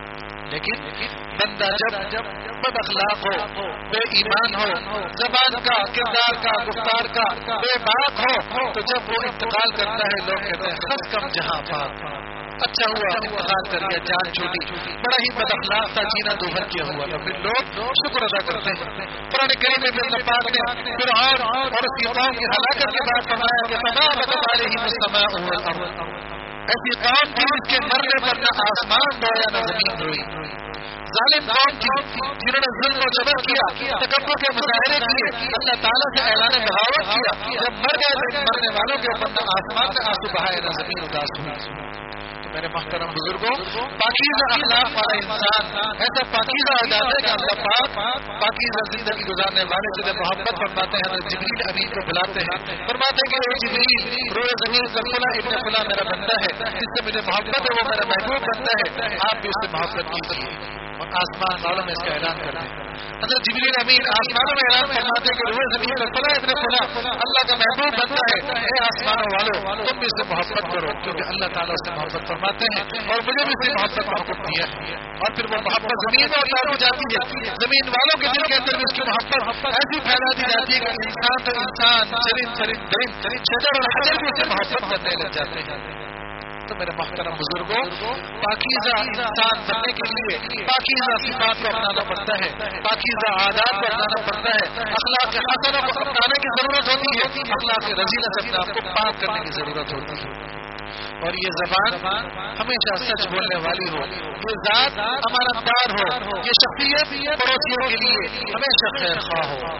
لیکن بندہ جب بد اخلاق ہو، بے ایمان ہو، زبان کا، کردار کا، گفتار کا بے باک ہو، تو جب وہ انتقال کرتا ہے لوگ کہتے ہیں خس کم جہاں پاک، اچھا ہوا انتقال کر لیا، جان چھوٹی، بڑا ہی بد اخلاق تھا، جینا دوبھر کیا ہوا تھا۔ پھر لوگ شکر ادا کرتے ہیں۔ قرآن کریم میں اللہ پاک نے فرعون اور اس کی قوم کی ہلاکت کے بعد فرمایا کہ فَمَا عَلَيْهِمُ السَّمَاءُ وَالْأَرْضُ، ایسی قوم تھی جس کے مرنے پر نہ آسمان رویا نہ زمین روئی، ظالم قوم تھی جنہوں نے ظلم و جبر کیا، تکبر کے مظاہرے کیے، اللہ تعالیٰ سے اعلان بغاوت کیا، جب مر گئے تو مرنے والوں کے اوپر نہ آسمان میں آنسو بہائے نہ زمین اداس ہوئی۔ تو میرے محترم بزرگوں، پاکیزہ اخلاق والا انسان ایسا پاکیزہ ہو جاتا ہے کہ اللہ پاک پاکیزہ زندگی گزارنے والے سے محبت فرماتے ہیں، حضرت جبریل امین کو بلاتے ہیں، فرماتے ہیں کہ اے جبریل روئے زمین کا فلاں ابن فلاں میرا بندہ ہے، جس سے مجھے محبت ہے وہ میرا محبوب بندہ ہے، آپ بھی اس سے محبت کیجیے۔ اور آسمان والوں میں اس کا اعلان کرتے ہیں، حضرت جبریل امین آسمانوں میں اعلان فرماتے ہیں کہ روئے زمین کا فلاں ابن فلاں اللہ کا محبوب بندہ ہے، اے آسمانوں والوں تم بھی اس سے محبت کرو، کیونکہ اللہ تعالیٰ اس سے محبت فرماتے ہیں اور مجھے بھی اس سے محبت کا حکم دیا ہے۔ اور پھر وہ محبت زمین میں اتار ہو جاتی ہے، زمین والوں کے دل کے اندر بھی اس کی محبت ایسی پھیلا دی جاتی ہے کہ انسان تو انسان، چرند چرند درند، شجر اور حجر بھی اس سے محبت کرنے لگ جاتے ہیں۔ تو میرے محترم بزرگوں، پاکیزہ انسان بننے کے لیے پاکیزہ صفات کو اپنانا پڑتا ہے، پاکیزہ عادات کو اپنانا پڑتا ہے، اخلاق حسنہ کو اپنانے کی ضرورت ہوتی ہے، اخلاق رذیلہ سے اپنے آپ کو پاک کرنے کی ضرورت ہوتی ہے۔ اور یہ زبان ہمیشہ سچ بولنے والی ہو، یہ ذات امانتدار ہو، یہ شخصیت پڑوسیوں کے لیے ہمیشہ خیر خواہ ہو۔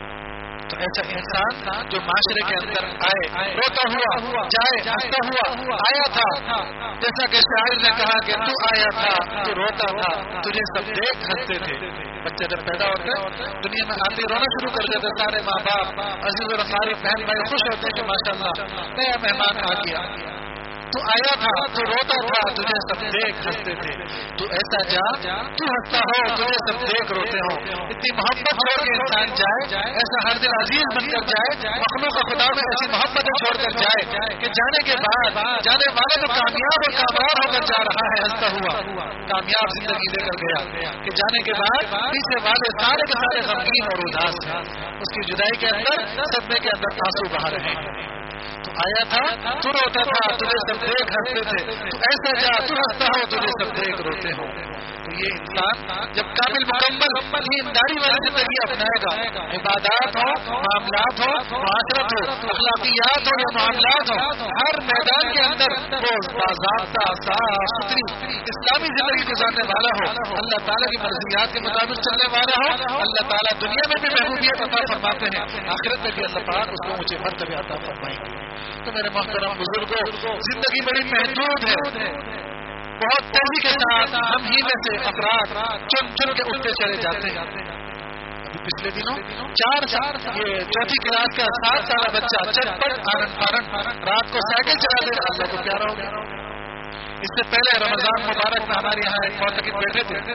تو ایسا انسان جو معاشرے کے اندر آئے، روتا ہوا جائے، ہنستا ہوا آیا تھا، جیسا کہ شاعر نے کہا کہ تو آیا تھا تو روتا تھا، تجھے سب دیکھ ہنستے تھے۔ بچے جب پیدا ہوتے دنیا میں آتے رونا شروع کر دیتے، سارے ماں باپ، عزیز اور ہماری بہن بھائی خوش ہوتے ہیں کہ ماشاءاللہ نیا مہمان آ گیا۔ تو آیا تھا تو روتا تھا، تجھے سب دیکھ ہنستے تھے، تو ایسا جا تو ہنستا ہو، تجھے سب دیکھ روتے ہو۔ اتنی محبت چھوڑ کے انسان جائے، ایسا ہر دل عزیز بن کر جائے، مخلوق کا خدا میں ایسی محبتیں چھوڑ کر جائے کہ جانے کے بعد جانے والا تو کامیاب اور کامیاب ہو کر جا رہا ہے، ہنستا ہوا کامیاب زندگی لے کر گیا، کہ جانے کے بعد پیچھے والے سارے کے سارے غمگین اور اداس ہیں، اس کی جدائی کے اندر صدمے کے اندر آنسو بہا رہے ہیں۔ تو آیا تھا تو روتا تھا، تجھے سب دیکھ ہنستے تھے، تو ایسا جا تو ہنستا ہو، تجھے سب دیکھ روتے ہو۔ تو یہ انسان جب کامل مکمل دینداری والی زندگی اپنائے گا، عبادات ہو، معاملات ہو، معاشرت ہو، اخلاقیات ہو یا معاملات ہو، ہر میدان کے اندر وہ باضابطہ صاف ستھری اسلامی زندگی گزارنے والا ہو، اللہ تعالیٰ کی مرضیات کے مطابق چلنے والا ہو، اللہ تعالیٰ دنیا میں بھی محبوبیت عطا فرماتے ہیں، آخرت میں بھی اللہ پاک اس کو اونچے مرتبے عطا فرمائیں گے۔ تو میرے محترم بزرگوں، زندگی بڑی محدود ہے، بہت تیزی کے ساتھ ہم ہی میں سے افراد چن چن کے اٹھتے چلے جاتے ہیں۔ ابھی پچھلے دنوں چار چار یہ چوتھی کلاس کا سات سالہ بچہ چٹ پٹ آرن پارن رات کو سائیکل چلا دے رہا، اللہ کو پیارا ہو گیا۔ اس سے پہلے رمضان مبارک میں ہمارے یہاں ایک معتکف بیٹھے تھے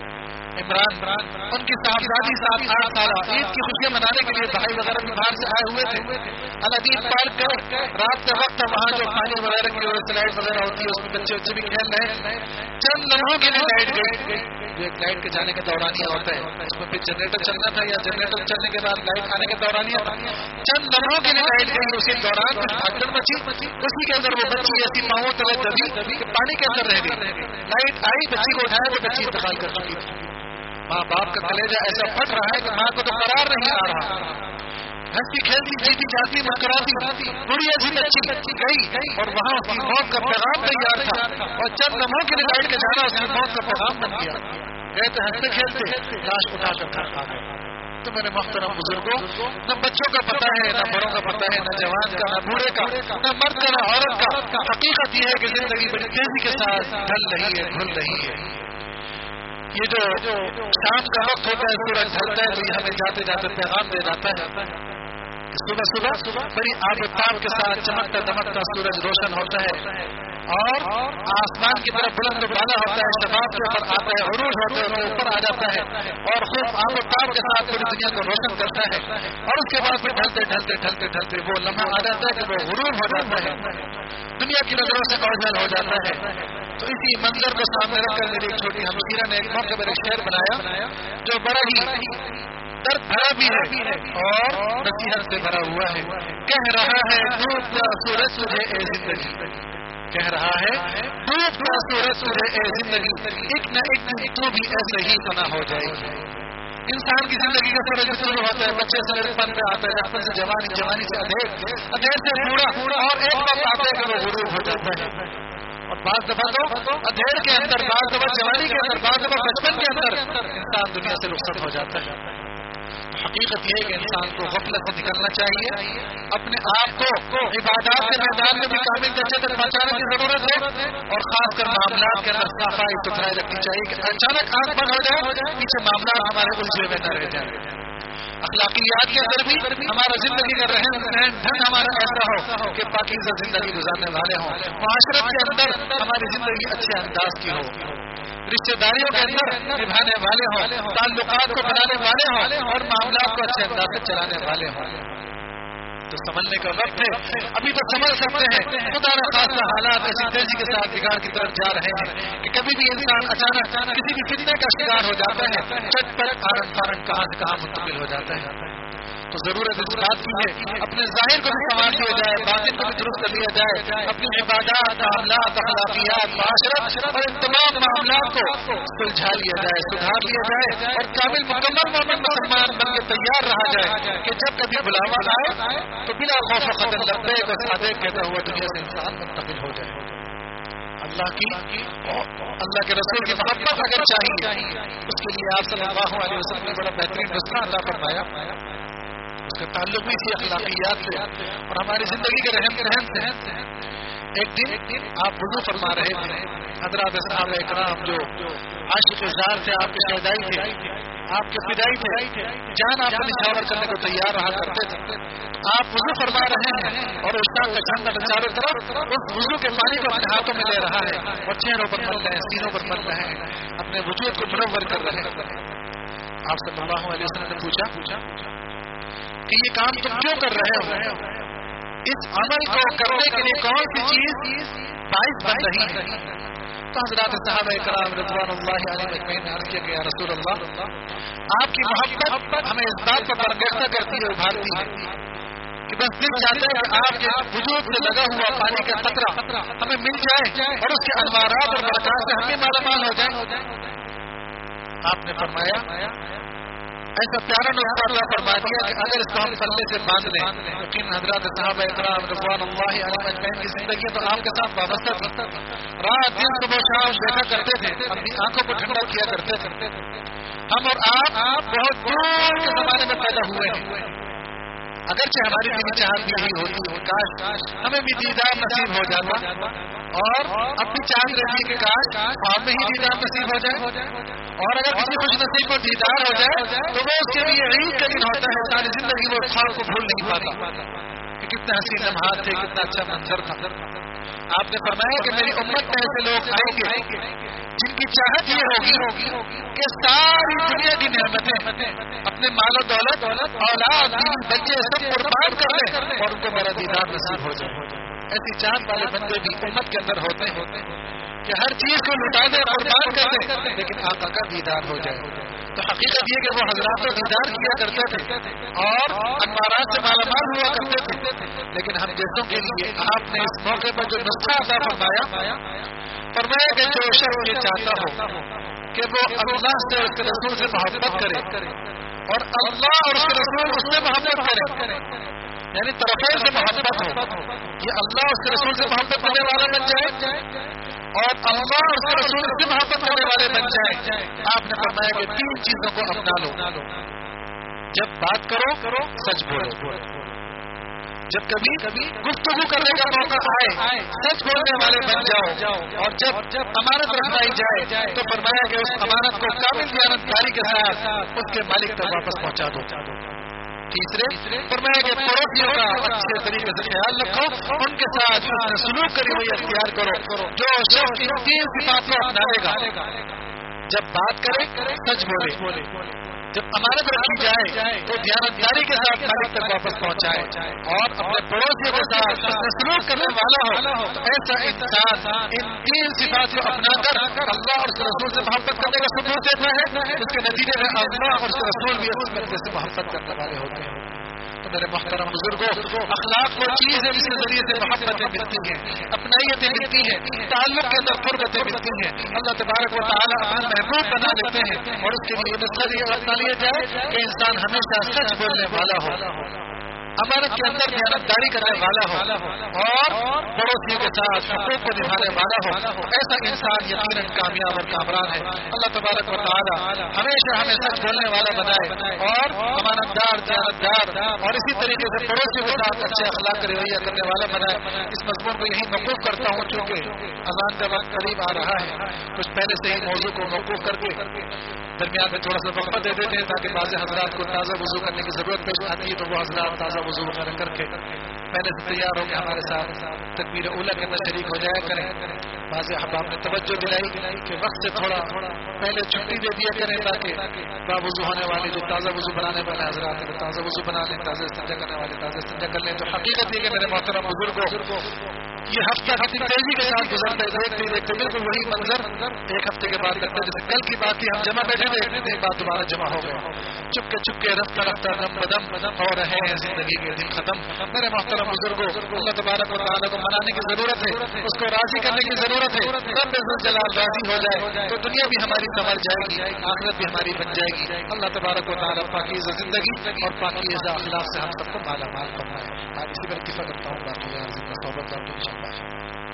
عمران، ان کی صاحبزادی سات آٹھ سالہ عید کی خوشیاں منانے کے لیے بھائی وغیرہ بھی باہر سے آئے ہوئے تھے، العدید پارک گئے، رات کا وقت وہاں جو پانی وغیرہ کی سلائڈ وغیرہ ہوتی ہے اس میں بچے بچے بھی کھیل رہے، چند لمحوں کے لیے لائٹ گئی، جو ایک لائٹ کے جانے کا دورانیہ ہوتا ہے، اس میں پھر جنریٹر چلنا تھا یا جنریٹر چلنے کے بعد لائٹ آنے کا دورانیہ تھا، چند لمحوں کے لیے لائٹ گئی، اسی دوران کچھ بھگدڑ مچی، اسی کے اندر وہ بچی ایسی پاؤں تلے دبی کہ پانی کے اندر رہ گئی، لائٹ آئی بچی کو اٹھایا تو بچی انتقال کر چکی تھی۔ ماں باپ کا کلیجہ ایسا پھٹ رہا ہے کہ ماں کو تو قرار نہیں آ رہا، ہنسی کھیلتی جیتی جاتی مسکراتی بڑھیا سی بچی گئی اور وہاں اس کی موت کا پیغام تیار تھا اور چند لمحوں کی نکال کے جانا اس کی موت کا پیغام بن گیا. گئے تو ہنستے کھیلتے لاش اٹھا کر گھر آ گئے. تو میرے محترم بزرگوں، نہ بچوں کا پتہ ہے، نہ بڑوں کا پتہ ہے، نہ جوان کا، نہ بوڑھے کا، نہ مرد کا، نہ عورت کا. حقیقت یہ ہے کہ زندگی بڑی تیزی کے ساتھ ڈھل رہی ہے، دھل رہی ہے. یہ جو شام کا وقت ہوتا ہے، سورج ڈھلتا ہے تو یہ ہمیں جاتے جاتے پیغام دے جاتا ہے کہ صبح صبح بڑی آب و تاب کے ساتھ چمکتا دمکتا سورج روشن ہوتا ہے اور آسمان کی طرف بلند و بالا ہوتا ہے، شباب کے اوپر آتا ہے، عروج ہوتے ہوتے اوپر آ جاتا ہے اور خوب آب و تاب کے ساتھ پوری دنیا کو روشن کرتا ہے. اور اس کے بعد پھر ڈھلتے ڈھلتے ڈھلتے ڈھلتے وہ لمحہ آ جاتا ہے کہ وہ غروب ہو جاتا ہے، دنیا کی نظروں سے اوجھل ہو جاتا ہے. تو اسی منظر کو سامنے رکھ کر میری ایک چھوٹی ہمشیرہ نے ایک موقع پر ایک شعر بنایا جو بڑا ہی درد بھرا بھی ہے اور نصیحت سے بھرا ہوا ہے. کہہ رہا ہے ڈوبتا سورج تجھے اے زندگی، کہہ رہا ہے ڈوبتا سورج تجھے اے زندگی، ایک نہ ایک دن تو بھی ایسے ہی فنا ہو جائے گی. انسان کی زندگی کا سورج شروع ہوتا ہے، بچے سے لڑکپن پہ آتا ہے، لڑکپن سے جوانی، جوانی سے ادھیڑ، ادھیڑ سے بوڑھا اور ایک وقت آتا ہے کہ وہ غروب ہو جاتا ہے. اور بعض دفعہ تو ادھیڑ کے اندر، بعض دفعہ جوانی کے اندر، بعض دفعہ بچپن کے اندر انسان دنیا سے رخصت ہو جاتا ہے. حقیقت یہ ہے کہ انسان کو غفلت سے نکلنا چاہیے، اپنے آپ کو عبادات کے میدان میں بھی کامل درجے تک پہنچانے کی ضرورت ہے اور خاص کر معاملات کے اندر صفائی ستھرائی رکھنی چاہیے کہ اچانک آنکھ بند ہو جائے، پیچھے معاملات ہمارے الجھے ہوئے نہ رہ جائیں. اخلاقیات کے اندر بھی ہمارا زندگی کا رہن سہن ڈھنگ ہمارا ایسا ہو کہ پاکیزہ زندگی گزارنے والے ہوں، معاشرت کے اندر ہماری زندگی اچھے انداز کی ہو، رشتے داریوں کے اندر نبھانے والے ہوں، تعلقات کو بنانے والے ہوں اور معاملات کو اچھے انداز سے چلانے والے ہوں. تو سنبھلنے کا وقت ہے، ابھی تو سنبھل سکتے ہیں. خدا نہ خاصہ حالات ایسی تیزی کے ساتھ بگاڑ کی طرف جا رہے ہیں کہ کبھی بھی انسان اچانک کسی بھی فتنے کا شکار ہو جاتا ہے، چٹ پٹ آرن فارن کہاں سے کہاں منتقل ہو جاتا ہے. تو ضرورت اس بات کی ہے اپنے ظاہر کو بھی سنوار دیا جائے، باطن کو بھی درست کر لیا جائے، اپنی عبادات، معاملات، اخلاقیات، معاشرت اور ان تمام معاملات کو سلجھا لیا جائے، سدھار لیا جائے اور کامل مکمل مومن مسلمان بن کے تیار رہا جائے کہ جب کبھی بلاوا آئے تو بلا خوف و خطر لبیک و صادق کہتا ہوا دنیا سے انسان منتقل ہو جائے. اللہ کی اللہ کے رسول کی محبت اگر چاہیے، اس کے لیے آپ صلی اللہ علیہ وسلم نے بڑا بہترین نسخہ عطا فرمایا. اس کا تعلق بھی اسی اخلاقیات سے اور ہماری زندگی کے رہن سہن سے. ایک دن آپ وضو فرما رہے تھے، حضرات صحابہ اکرام جو عاشق زار تھے، آپ کے شہدائی تھے، آپ کے فدائی تھے، جان آپ کو نچھاور کرنے کو تیار رہا کرتے تھے. آپ وضو فرما رہے ہیں اور استاد کا چند چاروں طرف اس وضو کے پانی کو اپنے ہاتھوں میں لے رہا ہے اور چہروں پر مل رہے ہیں، سینوں پر مل رہے ہیں، اپنے وجود کو منور کر رہے ہیں. آپ صلی اللہ علیہ وسلم نے پوچھا کہ یہ کام تم کیوں کر رہے ہو؟ اس عمل کو کرنے کے لیے کون سی چیز باعث بن رہی ہے؟ تو حضرات صحابہ کرام رضوان اللہ علیہ اجمعین نے عرض کیا کہ یا رسول اللہ، آپ کی محبت ہمیں اس بات پر برانگیختہ کرتی ہے، ابھارتی ہے کہ بس دل چاہتا ہے کہ آپ کے وجود سے لگا ہوا پانی کا قطرہ ہمیں مل جائے اور اس کے انوارات اور برکات سے ہم بھی مالا مال ہو جائیں. آپ نے فرمایا ایسا پیارا نسخہ عطا فرما دیا کہ اگر اس کو ہم پلے سے باندھ لیں، یقین حضرات صحابہ اکرام رضوان اللہ علیہ اجمعین کی زندگی تو آپ کے ساتھ وابستہ تھی، رات دن صبح شام دیکھا کرتے تھے، اپنی آنکھوں کو ٹھنڈا کیا کرتے تھے. ہم اور آپ بہت دور کے زمانے میں پیدا ہوئے ہیں، اگرچہ ہماری دلی چاہت بھی یہی ہوتی، کاش ہمیں بھی دیدار نصیب ہو جاتا اور اب بھی چاہت رہتی کہ کاش خواب میں ہی دیدار نصیب ہو جائے. اور اگر کسی خوش نصیب کو دیدار ہو جائے تو وہ اس کے لیے عید کا دن ہوتا ہے، ساری زندگی وہ خواب کو بھول نہیں پاتا کہ کتنے حسین لمحات تھے، کتنا اچھا منظر تھا. آپ نے فرمایا کہ میری امت میں ایسے لوگ آئیں گے جن کی چاہت یہ ہوگی کہ ساری دنیا کی نعمتیں، اپنے مال و دولت، اولاد، بچے سب قربان کر لیں اور ان کو میرا دیدار نصیب ہو جائے. ایسی چاہت والے بندے بھی امت کے اندر ہوتے ہیں کہ ہر چیز کو لٹا دیں، قربان کر دیں، لیکن آقا کا دیدار ہو جائے. تو حقیقت یہ کہ وہ حضرات کو دیدار کیا کرتے تھے اور انوارات سے مالا مال ہوا کرتے تھے، لیکن ہم جیسوں کے لیے آپ نے اس موقع پر جو نسخہ عطا فرمایا فرمایا کہ جو شخص یہ چاہتا ہو کہ وہ اللہ سے اس کے رسول سے محبت کرے اور اللہ اور اس کے رسول اس سے محبت کریں، یعنی طرفین سے محبت ہو، یہ اللہ اور اس کے رسول سے محبت کرنے والا بن جائے اور اللہ اور اس کے رسول سے محبت کرنے والے بن جائیں۔ آپ نے فرمایا کہ تین چیزوں کو اپنا لو، جب بات کرو سچ بولو، جب کبھی کبھی گفتگو کرنے کا موقع آئے سچ بولنے والے بن جاؤ، اور جب جب امانت رکھوائی جائے تو فرمایا کہ اس امانت کو کامل دیانتداری کے ساتھ اس کے مالک تک واپس پہنچا دو۔ تیسرے فرمایا کہ پڑوسیوں کا اچھے طریقے سے خیال رکھو، ان کے ساتھ سلوک کری ہوئی اختیار کرو، جو شخص ان تین صفات کو اپنائے گا، جب بات کرے سچ بولے، جب امانت رکھی جائے تو دیانتداری کے ساتھ مالک تک واپس پہنچائے، اور اپنے پڑوسیوں کے ساتھ سلوک کرنے والا ہو، ایسا انسان ان تین صفات کو اپنا کر اللہ اور اس کے رسول سے محبت کرنے کا ثبوت دیتا ہے، اس کے نتیجے میں اللہ اور اس کے رسول بھی اس بندے سے محبت کرنے والے ہوتے ہیں۔ تو میرے محترم بزرگوں، اخلاق وہ چیز ہے جس کے ذریعے سے محبتیں ملتی ہیں، اپنائیتیں ملتی ہیں، تعلق کے اندر قربتیں ملتی ہیں، اللہ تبارک و تعالیٰ اپنا محبوب بنا لیتے ہیں، اور اس کے لیے مسئلہ یہ اپنا لیا جائے کہ انسان ہمیشہ سچ بولنے والا ہو، امانت کے اندر دیانتداری کرنے والا ہو، اور پڑوسیوں کے ساتھ حقوق کو نبھانے والا ہو، ایسا انسان یقیناً کامیاب اور کامران ہے۔ اللہ تبارک و تعالی ہمیشہ ہمیں سچ بولنے والا بنائے اور امانت دار، دیانتدار اور اسی طریقے سے پڑوسیوں کے ساتھ اچھے اخلاق کا رویہ کرنے والا بنائے۔ اس مضمون کو یہی موقوف کرتا ہوں، چونکہ اذان کا وقت قریب آ رہا ہے، کچھ پہلے سے ہی موضوع کو موقوف کر کے درمیان میں تھوڑا سا وقفہ دے دیتے ہیں تاکہ بعض حضرات کو تازہ وضو کرنے کی ضرورت پیش آتی ہے، تو وہ حضرات تازہ وضو وغیرہ کر کے پہلے سے تیار ہو کے ہمارے ساتھ تکبیر اولیٰ کے اندر شریک ہو جایا کریں۔ بعض احباب نے توجہ دلائی کہ وقت سے تھوڑا پہلے چھٹی دے دیا کریں تاکہ با وضو ہونے والے جو تازہ وضو بنانے والے حضرات ہیں وہ تازہ وضو بنا لیں، تازہ استنجا کرنے والے تازہ استنجا کر لیں۔ تو حقیقت یہ کہ میرے محترم بزرگوں، یہ ہفتہ کتنی تیزی کے ساتھ گزرتا ہے، دیکھتے دیکھتے بالکل وہی منظر ایک ہفتے کے بعد لگتا ہے جیسے کل کی بات کی ہم جمع بیٹھے تھے، ایک بات دوبارہ جمع ہو گئے، چپکے چپکے رفتہ رفتہ دم بدم ہو رہے ہیں زندگی کے دن ختم۔ میرے محترم بزرگوں، اللہ تبارک و تعالیٰ کو منانے کی ضرورت ہے، اس کو راضی کرنے کی ضرورت ہے۔ رب عزت جلال راضی ہو جائے تو دنیا بھی ہماری سنور جائے گی، آخرت بھی ہماری بن جائے گی۔ اللہ تبارک و تعالیٰ پاکیزہ زندگی اور پاکیزہ اخلاق سے ہم سب کو مالا مال فرمائے۔ آج اسی پر اتفاق کرتا ہوں، باقی زندہ صحبت کا تو انشاءاللہ۔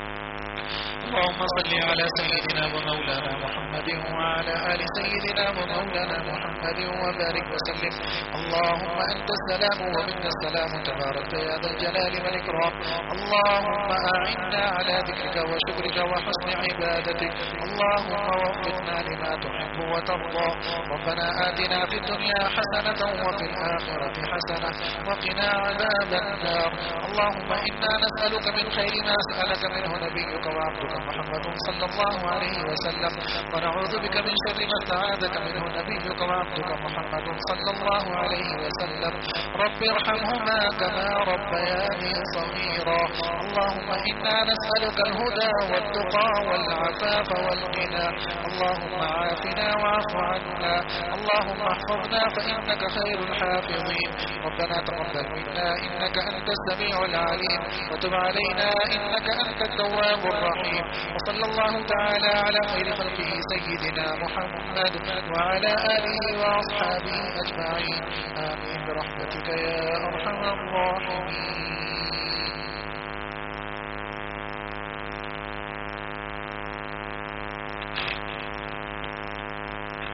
اللهم صل على سيدنا ومولانا محمد وعلى آل سيدنا ومولانا محمد وبارك وسلم. اللهم أنت السلام ومنك السلام تبارك يا ذا الجلال والإكرام. اللهم أعنا على ذكرك وشكرك وحسن عبادتك. اللهم وفقنا لما تحب وترضى. ربنا آتنا في الدنيا حسنة وفي الآخرة حسنة وقنا عذاب النار. اللهم إنا نسألك من خير ما سألك منه نبيك وعبدك محمد صلى الله عليه وسلم ونعوذ بك من شر ما استعاذك منه نبيك وعبدك محمد صلى الله عليه وسلم. رب ارحمهما كما ربياني صغيرا. اللهم إنا نسألك الهدى والتقى والعفاف والغنى. اللهم عافنا واعف عنا. اللهم احفظنا فإنك خير الحافظين. ربنا تقبل منا إنك أنت السميع العليم وتب علينا إنك أنت التواب الرحيم. وصلى الله تعالى على خير خلقه سيدنا محمد وعلى آله وأصحابه أجمعين. آمين برحمتك يا أرحم الراحمين.